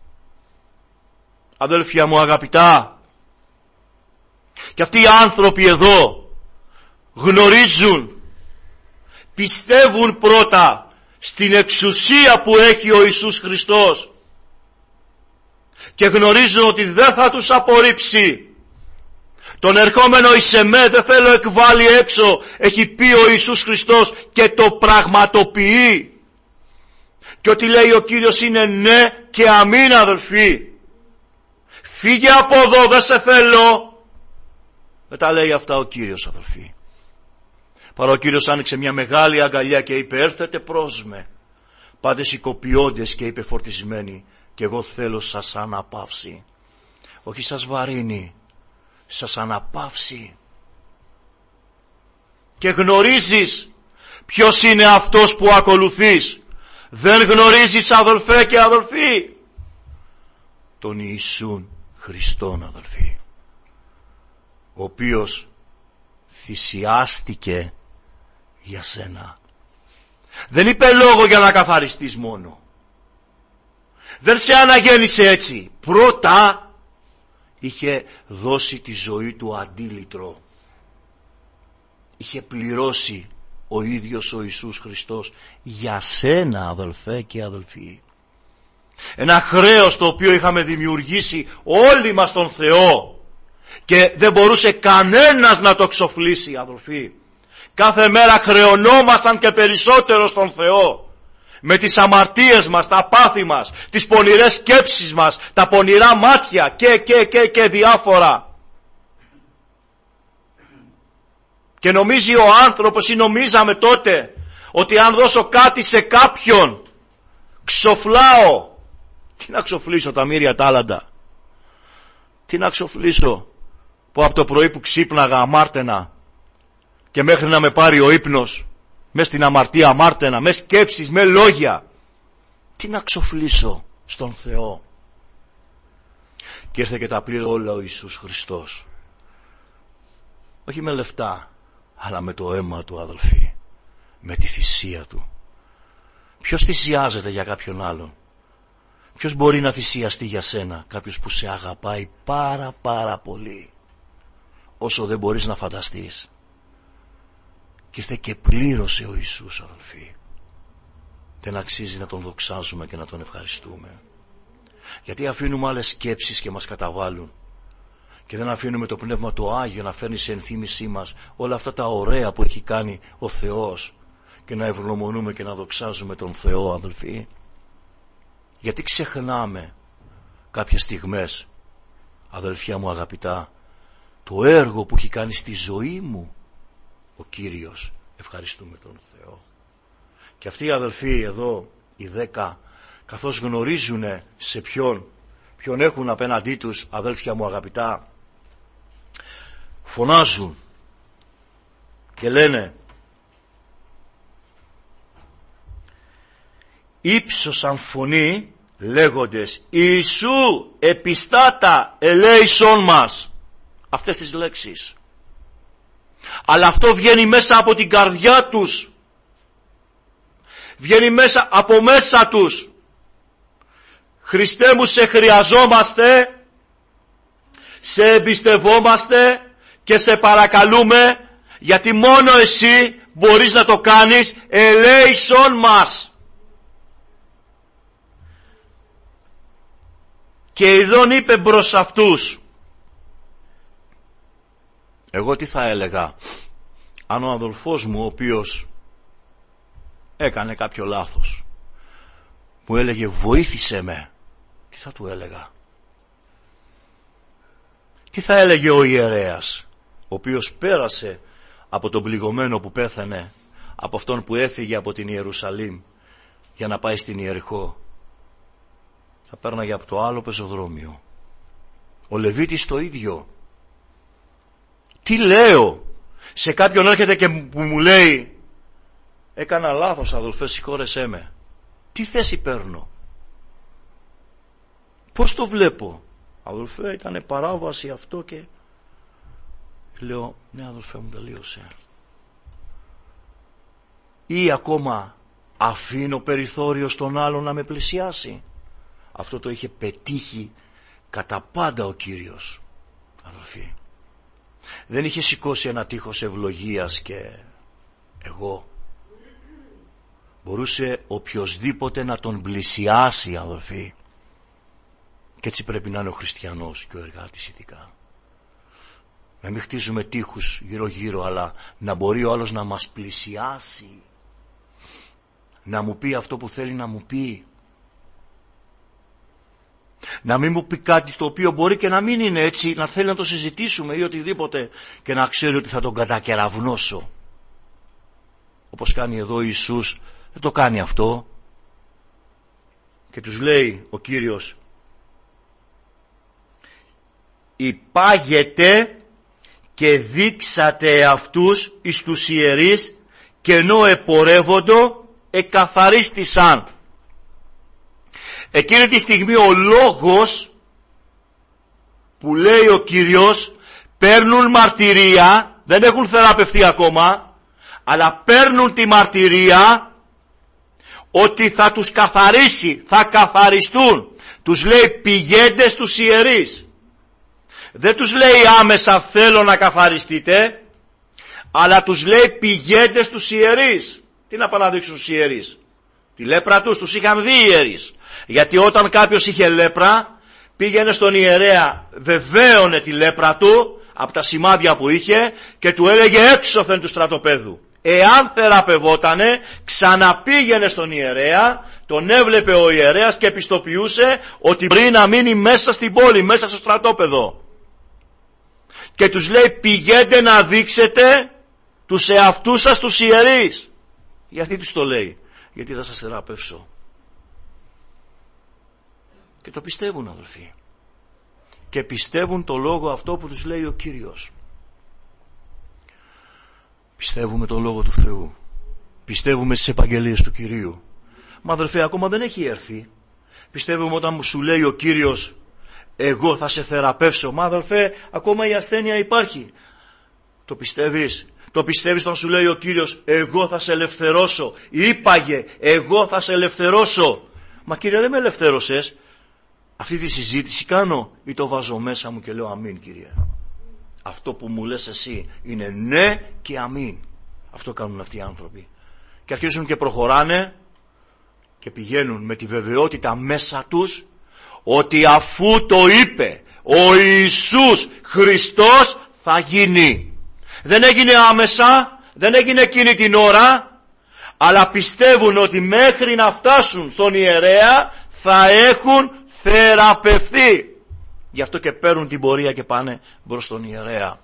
Αδέλφια μου αγαπητά, και αυτοί οι άνθρωποι εδώ γνωρίζουν, πιστεύουν πρώτα στην εξουσία που έχει ο Ιησούς Χριστός και γνωρίζουν ότι δεν θα τους απορρίψει. Τον ερχόμενο εις εμέ δεν θέλω εκβάλει έξω, έχει πει ο Ιησούς Χριστός και το πραγματοποιεί. Και ό,τι λέει ο Κύριος είναι ναι και αμήν, αδελφοί. Φύγε από εδώ, δεν σε θέλω. Δεν τα λέει αυτά ο Κύριος, αδελφοί. Παρά ο Κύριος άνοιξε μια μεγάλη αγκαλιά και είπε έρθετε προς με, πάντες σηκωπιώντες και είπε φορτισμένοι, και εγώ θέλω σας αναπαύσει. Όχι σας βαρύνει, σας αναπαύσει. Και γνωρίζεις ποιος είναι αυτός που ακολουθείς. Δεν γνωρίζεις, αδελφέ και αδελφοί, τον Ιησούν Χριστόν, αδελφοί, ο οποίος θυσιάστηκε για σένα. Δεν είπε λόγο για να καθαριστείς μόνο. Δεν σε αναγέννησε έτσι. Πρώτα είχε δώσει τη ζωή του αντίλητρο. Είχε πληρώσει ο ίδιος ο Ιησούς Χριστός για σένα, αδελφέ και αδελφοί. Ένα χρέος το οποίο είχαμε δημιουργήσει όλοι μας τον Θεό και δεν μπορούσε κανένας να το εξοφλήσει, αδελφοί. Κάθε μέρα χρεωνόμασταν και περισσότερο στον Θεό. Με τις αμαρτίες μας, τα πάθη μας, τις πονηρές σκέψεις μας, τα πονηρά μάτια και διάφορα. Και νομίζει ο άνθρωπος, ή νομίζαμε τότε, ότι αν δώσω κάτι σε κάποιον, ξοφλάω. Τι να ξοφλήσω τα μοίρια τάλαντα? Τι να ξοφλήσω που από το πρωί που ξύπναγα αμάρτενα και μέχρι να με πάρει ο ύπνος, μες στην αμαρτία αμάρτενα, με σκέψεις, με λόγια. Τι να ξοφλήσω στον Θεό? Και ήρθε και τα πλήρω όλα ο Ιησούς Χριστός. Όχι με λεφτά, αλλά με το αίμα του, αδελφοί. Με τη θυσία του. Ποιος θυσιάζεται για κάποιον άλλον? Ποιος μπορεί να θυσιαστεί για σένα? Κάποιος που σε αγαπάει πάρα πολύ, όσο δεν μπορείς να φανταστείς. και ήρθε και πλήρωσε ο Ιησούς, αδελφοί. Δεν αξίζει να τον δοξάζουμε και να τον ευχαριστούμε? Γιατί αφήνουμε άλλες σκέψεις και μας καταβάλουν και δεν αφήνουμε το Πνεύμα το Άγιο να φέρνει σε ενθύμησή μας όλα αυτά τα ωραία που έχει κάνει ο Θεός και να ευγνωμονούμε και να δοξάζουμε τον Θεό, αδελφοί? Γιατί ξεχνάμε κάποιες στιγμές, αδελφιά μου αγαπητά, το έργο που έχει κάνει στη ζωή μου ο Κύριος? Ευχαριστούμε τον Θεό. Και αυτοί οι αδελφοί εδώ, οι 10, καθώς γνωρίζουν σε ποιον έχουν απέναντί τους, αδέλφια μου αγαπητά, φωνάζουν και λένε, ύψωσαν φωνή λέγοντες, Ιησού επιστάτα ελέησον μας. Αυτές τις λέξεις. Αλλά αυτό βγαίνει μέσα από την καρδιά τους. Βγαίνει μέσα από μέσα τους. Χριστέ μου, σε χρειαζόμαστε, σε εμπιστευόμαστε και σε παρακαλούμε, γιατί μόνο εσύ μπορείς να το κάνεις, ελέησον μας. Και ειδών είπε μπρος αυτούς, εγώ τι θα έλεγα αν ο αδελφός μου, ο οποίος έκανε κάποιο λάθος, μου έλεγε βοήθησε με? Τι θα του έλεγα? Τι θα έλεγε ο ιερέας, ο οποίος πέρασε από τον πληγωμένο που πέθανε, από αυτόν που έφυγε από την Ιερουσαλήμ για να πάει στην Ιεριχώ? Θα πέρναγε από το άλλο πεζοδρόμιο. Ο Λεβίτης το ίδιο. Τι λέω σε κάποιον έρχεται και που μου λέει, έκανα λάθος αδελφέ, συγχώρεσέ με? Τι θέση παίρνω? Πώς το βλέπω? Αδελφέ, ήταν παράβαση αυτό, και λέω, ναι αδελφέ μου, τελείωσε. Ή ακόμα αφήνω περιθώριο στον άλλον να με πλησιάσει? Αυτό το είχε πετύχει κατά πάντα ο Κύριος, αδελφοί. Δεν είχε σηκώσει ένα τείχος ευλογίας και εγώ. Μπορούσε οποιοσδήποτε να τον πλησιάσει, αδελφοί. Και έτσι πρέπει να είναι ο χριστιανός και ο εργάτης ειδικά. Να μην χτίζουμε τείχους γύρω γύρω, αλλά να μπορεί ο άλλος να μας πλησιάσει, να μου πει αυτό που θέλει να μου πει. Να μην μου πει κάτι το οποίο μπορεί και να μην είναι έτσι, να θέλει να το συζητήσουμε ή οτιδήποτε, και να ξέρει ότι θα τον κατακεραυνώσω. Όπως κάνει εδώ ο Ιησούς, δεν το κάνει αυτό. Και τους λέει ο Κύριος, υπάγετε και δείξατε αυτούς εις τους ιερείς, και ενώ επορεύοντο εκαθαρίστησαν. Εκείνη τη στιγμή ο λόγος που λέει ο Κύριος, παίρνουν μαρτυρία, δεν έχουν θεραπευθεί ακόμα, αλλά παίρνουν τη μαρτυρία ότι θα τους καθαρίσει, θα καθαριστούν. Τους λέει πηγαίνετε στους ιερείς. Δεν τους λέει άμεσα θέλω να καθαριστείτε, αλλά τους λέει πηγαίνετε στους ιερείς. Τι να πάνε να δείξουν στους ιερείς? Τη λέπρα τους είχαν δει οι ιερείς. Γιατί όταν κάποιος είχε λέπρα, πήγαινε στον ιερέα, βεβαίωνε τη λέπρα του από τα σημάδια που είχε και του έλεγε έξωθεν του στρατοπέδου. Εάν θεραπευότανε, ξαναπήγαινε στον ιερέα, τον έβλεπε ο ιερέας και επιστοποιούσε ότι μπορεί να μείνει μέσα στην πόλη, μέσα στο στρατόπεδο. Και τους λέει πηγαίνετε να δείξετε τους εαυτούς σας τους ιερείς. Γιατί τους το λέει? Γιατί θα σας θεραπεύσω. Και το πιστεύουν, αδελφοί. Και πιστεύουν το λόγο αυτό που τους λέει ο Κύριος. Πιστεύουμε το λόγο του Θεού. Πιστεύουμε στις επαγγελίες του Κυρίου. Μα αδελφέ, ακόμα δεν έχει έρθει. Πιστεύουμε όταν σου λέει ο Κύριος εγώ θα σε θεραπεύσω? Μα αδελφέ, ακόμα η ασθένεια υπάρχει. Το πιστεύεις? Το πιστεύεις όταν σου λέει ο Κύριος εγώ θα σε ελευθερώσω? Είπαγε εγώ θα σε ελευθερώσω. Μα Κύριε, δεν με ελευθέρωσες. Αυτή τη συζήτηση κάνω ή το βάζω μέσα μου και λέω αμήν, Κύριε? Αυτό που μου λες εσύ είναι ναι και αμήν. Αυτό κάνουν αυτοί οι άνθρωποι. Και αρχίζουν και προχωράνε και πηγαίνουν με τη βεβαιότητα μέσα τους ότι αφού το είπε ο Ιησούς Χριστός θα γίνει. Δεν έγινε άμεσα, δεν έγινε εκείνη την ώρα, αλλά πιστεύουν ότι μέχρι να φτάσουν στον ιερέα θα έχουν θεραπευθεί. Γι' αυτό και παίρνουν την πορεία και πάνε μπρος στον ιερέα.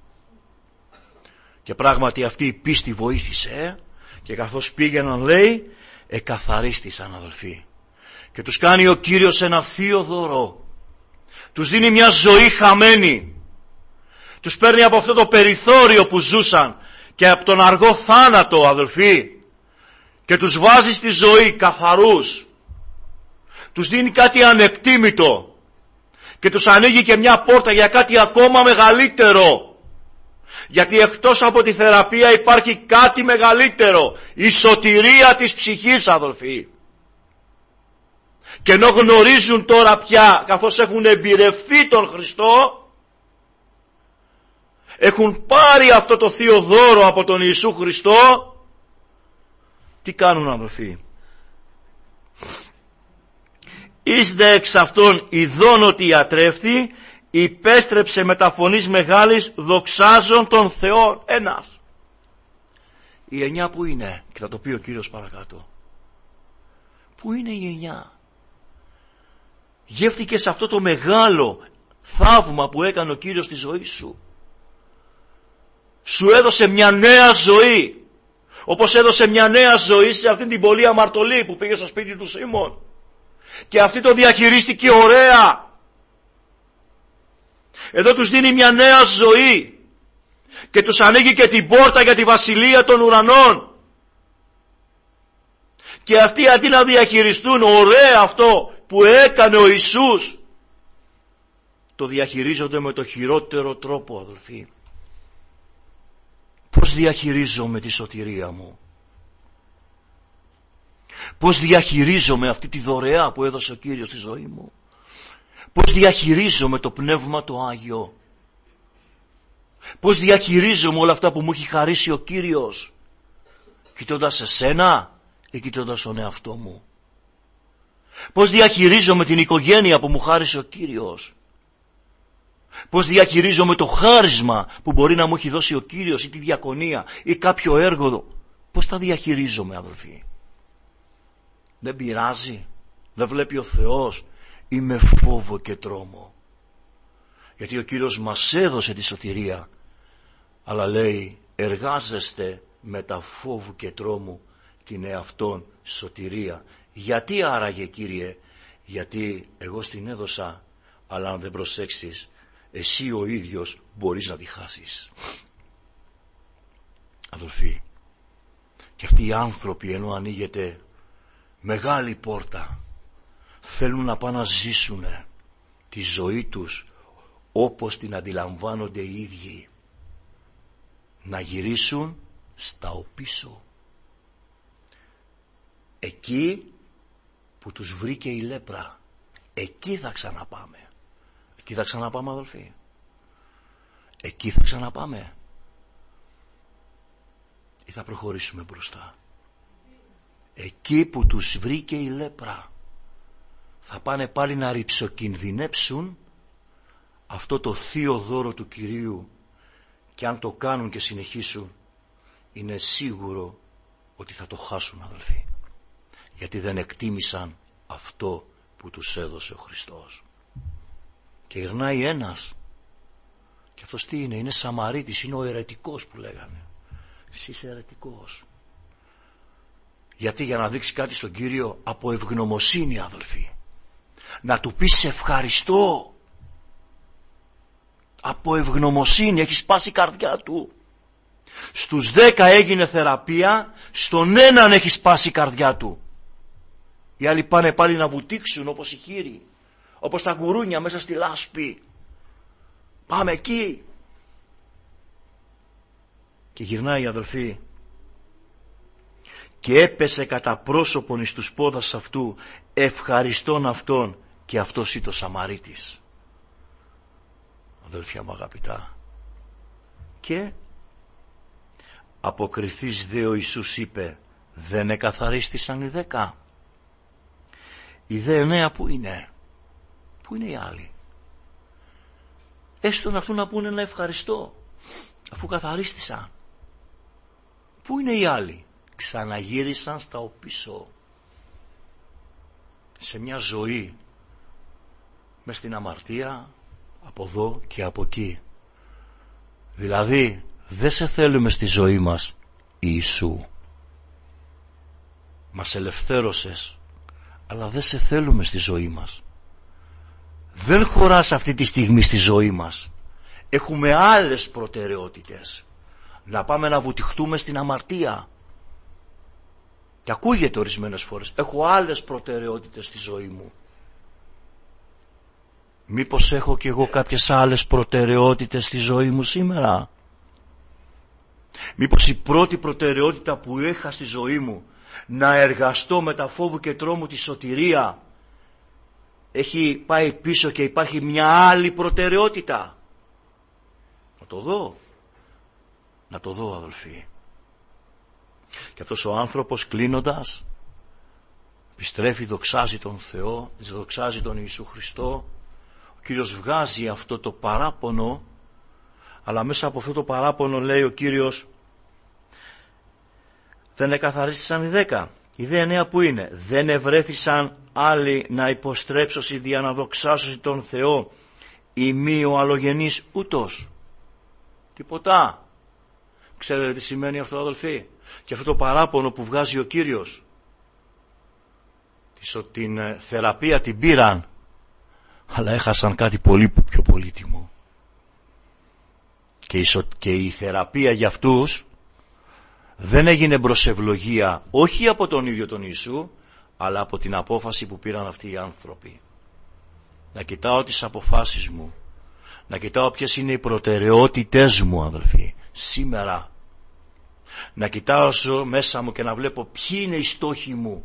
Και πράγματι αυτή η πίστη βοήθησε, και καθώς πήγαιναν, λέει, εκαθαρίστησαν, αδελφοί. Και τους κάνει ο Κύριος ένα θείο δώρο. Τους δίνει μια ζωή χαμένη. Τους παίρνει από αυτό το περιθώριο που ζούσαν και από τον αργό θάνατο, αδελφοί, και τους βάζει στη ζωή καθαρούς. Τους δίνει κάτι ανεκτήμητο και τους ανοίγει και μια πόρτα για κάτι ακόμα μεγαλύτερο. Γιατί εκτός από τη θεραπεία υπάρχει κάτι μεγαλύτερο, η σωτηρία της ψυχής, αδελφοί. Και ενώ γνωρίζουν τώρα πια, καθώς έχουν εμπειρευθεί τον Χριστό, έχουν πάρει αυτό το θείο δώρο από τον Ιησού Χριστό, τι κάνουν, αδελφοί? Εις δε εξ αυτών ειδών ότι ιατρεύτη, υπέστρεψε με τα φωνής μεγάλης δοξάζων τον Θεόν. Ένας. Η 9 που είναι? Και θα το πει ο Κύριος παρακάτω. Πού είναι η 9? Γεύτηκε σε αυτό το μεγάλο θαύμα που έκανε ο Κύριος στη ζωή σου. Σου έδωσε μια νέα ζωή, όπως έδωσε μια νέα ζωή σε αυτήν την πολλή αμαρτωλή που πήγε στο σπίτι του Σίμων, και αυτή το διαχειρίστηκε ωραία. Εδώ τους δίνει μια νέα ζωή και τους ανοίγει και την πόρτα για τη βασιλεία των ουρανών. Και αυτοί, αντί να διαχειριστούν ωραία αυτό που έκανε ο Ιησούς, το διαχειρίζονται με το χειρότερο τρόπο, αδελφοί. Πώς διαχειρίζομαι τη σωτηρία μου? Πώς διαχειρίζομαι αυτή τη δωρεά που έδωσε ο Κύριος στη ζωή μου? Πώς διαχειρίζομαι το Πνεύμα το Άγιο? Πώς διαχειρίζομαι όλα αυτά που μου έχει χαρίσει ο Κύριος? Κοιτώντας εσένα ή κοιτώντας τον εαυτό μου? Πώς διαχειρίζομαι την οικογένεια που μου χάρισε ο Κύριος? Πώς διαχειρίζομαι το χάρισμα που μπορεί να μου έχει δώσει ο Κύριος, ή τη διακονία ή κάποιο έργο? Πώς τα διαχειρίζομαι, αδελφοί? Δεν πειράζει? Δεν βλέπει ο Θεός? Ή με φόβο και τρόμο? Γιατί ο Κύριος μας έδωσε τη σωτηρία, αλλά λέει εργάζεστε με τα φόβου και τρόμου την εαυτόν σωτηρία. Γιατί άραγε, Κύριε? Γιατί εγώ στην έδωσα, αλλά αν δεν προσέξεις, εσύ ο ίδιος μπορείς να τη χάσεις. Αδελφοί, και αυτοί οι άνθρωποι, ενώ ανοίγεται μεγάλη πόρτα, θέλουν να πάνε να ζήσουν τη ζωή τους όπως την αντιλαμβάνονται οι ίδιοι, να γυρίσουν στα οπίσω, εκεί που τους βρήκε η λέπρα. Εκεί θα ξαναπάμε. Εκεί θα ξαναπάμε, αδελφοί? Εκεί θα ξαναπάμε ή θα προχωρήσουμε μπροστά? Εκεί που τους βρήκε η λέπρα θα πάνε πάλι να ρυψοκινδυνέψουν αυτό το θείο δώρο του Κυρίου, και αν το κάνουν και συνεχίσουν, είναι σίγουρο ότι θα το χάσουν, αδελφοί, γιατί δεν εκτίμησαν αυτό που τους έδωσε ο Χριστός. Και γυρνάει ένας, και αυτός τι είναι? Είναι Σαμαρίτης, είναι ο αιρετικός που λέγανε. Εσύ είσαι αιρετικός. Γιατί? Για να δείξει κάτι στον Κύριο από ευγνωμοσύνη, αδελφοί. Να του πεις ευχαριστώ. Από ευγνωμοσύνη, έχει σπάσει η καρδιά του. Στους 10 έγινε θεραπεία, στον έναν έχει σπάσει η καρδιά του. Οι άλλοι πάνε πάλι να βουτήξουν όπως οι χείροι, όπως τα γουρούνια μέσα στη λάσπη. Πάμε εκεί. Και γυρνάει, αδελφοί, και έπεσε κατά πρόσωπον εις τους πόδας αυτού, ευχαριστών αυτόν, και αυτός ήταν ο Σαμαρίτης. Αδελφιά μου αγαπητά, και Αποκριθείς δε ο Ιησούς είπε, δεν εκαθαρίστησαν οι 10? Οι δε 9 που είναι? Πού είναι οι άλλοι? Έστω να έρθουν να πούνε ένα ευχαριστώ, αφού καθαρίστησαν. Πού είναι οι άλλοι? Ξαναγύρισαν στα οπίσω, σε μια ζωή μες στην αμαρτία, από εδώ και από εκεί. Δηλαδή δεν σε θέλουμε στη ζωή μας, Ιησού. Μας ελευθέρωσες, αλλά δεν σε θέλουμε στη ζωή μας. Δεν χωράς αυτή τη στιγμή στη ζωή μας. Έχουμε άλλες προτεραιότητες. Να πάμε να βουτυχτούμε στην αμαρτία. Και ακούγεται ορισμένες φορές, έχω άλλες προτεραιότητες στη ζωή μου. Μήπως έχω κι εγώ κάποιες άλλες προτεραιότητες στη ζωή μου σήμερα? Μήπως η πρώτη προτεραιότητα που είχα στη ζωή μου, να εργαστώ με τα φόβου και τρόμου τη σωτηρία, έχει πάει πίσω και υπάρχει μια άλλη προτεραιότητα? Να το δω αδελφοί. Και αυτός ο άνθρωπος κλείνοντας επιστρέφει, δοξάζει τον Θεό, δοξάζει τον Ιησού Χριστό. Ο Κύριος βγάζει αυτό το παράπονο, αλλά μέσα από αυτό το παράπονο λέει ο Κύριος, δεν εκαθαρίστησαν οι 10? Οι δε 9 που είναι? Δεν ευρέθησαν άλλοι να υποστρέψωσι δια να δοξάσωσι τον Θεό, ή μη ο αλλογενής ούτως? Τίποτα. Ξέρετε τι σημαίνει αυτό αδελφοί? Και αυτό το παράπονο που βγάζει ο Κύριος, την θεραπεία την πήραν, αλλά έχασαν κάτι πολύ πιο πολύτιμο. Και η θεραπεία για αυτούς δεν έγινε προς ευλογία, όχι από τον ίδιο τον Ιησού, αλλά από την απόφαση που πήραν αυτοί οι άνθρωποι. Να κοιτάω τις αποφάσεις μου, να κοιτάω ποιες είναι οι προτεραιότητες μου αδελφοί σήμερα. Να κοιτάω μέσα μου και να βλέπω ποιοι είναι οι στόχοι μου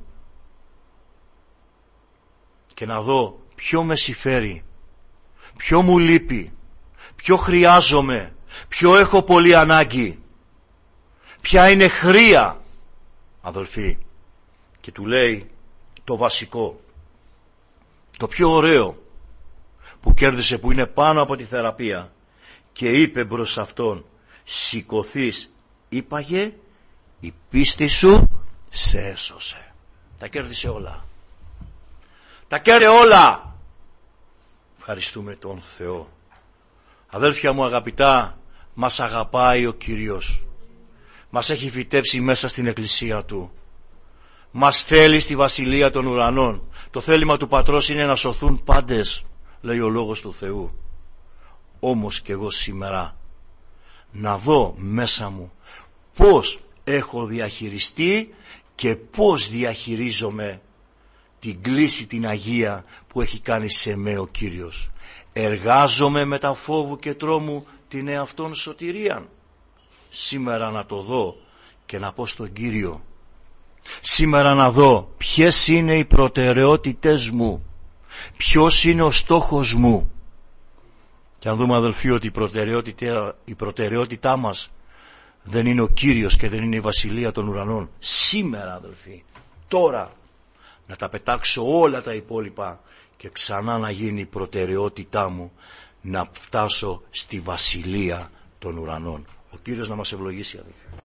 και να δω ποιο με συμφέρει, ποιο μου λείπει, ποιο χρειάζομαι, ποιο έχω πολύ ανάγκη, ποια είναι χρεία αδελφοί. Και του λέει το βασικό, το πιο ωραίο που κέρδισε, που είναι πάνω από τη θεραπεία, και είπε προς αυτόν, σηκωθείς, είπαγε, η πίστη σου σε έσωσε. Τα κέρδισε όλα. Τα κέρδισε όλα. Ευχαριστούμε τον Θεό. Αδέλφια μου αγαπητά, μας αγαπάει ο Κύριος. Μας έχει φυτέψει μέσα στην εκκλησία Του. Μας θέλει στη βασιλεία των ουρανών. Το θέλημα του Πατρός είναι να σωθούν πάντες, λέει ο Λόγος του Θεού. Όμως και εγώ σήμερα να δω μέσα μου πώς έχω διαχειριστεί και πώς διαχειρίζομαι την κλίση την Αγία που έχει κάνει σε με ο Κύριος. Εργάζομαι με τα φόβου και τρόμου την εαυτόν σωτηρία. Σήμερα να το δω και να πω στον Κύριο. Σήμερα να δω ποιες είναι οι προτεραιότητες μου, ποιος είναι ο στόχος μου. Και αν δούμε αδελφοί ότι η προτεραιότητά μας δεν είναι ο Κύριος και δεν είναι η βασιλεία των ουρανών, σήμερα αδελφοί, τώρα, να τα πετάξω όλα τα υπόλοιπα και ξανά να γίνει η προτεραιότητά μου να φτάσω στη βασιλεία των ουρανών. Ο Κύριος να μας ευλογήσει αδελφοί.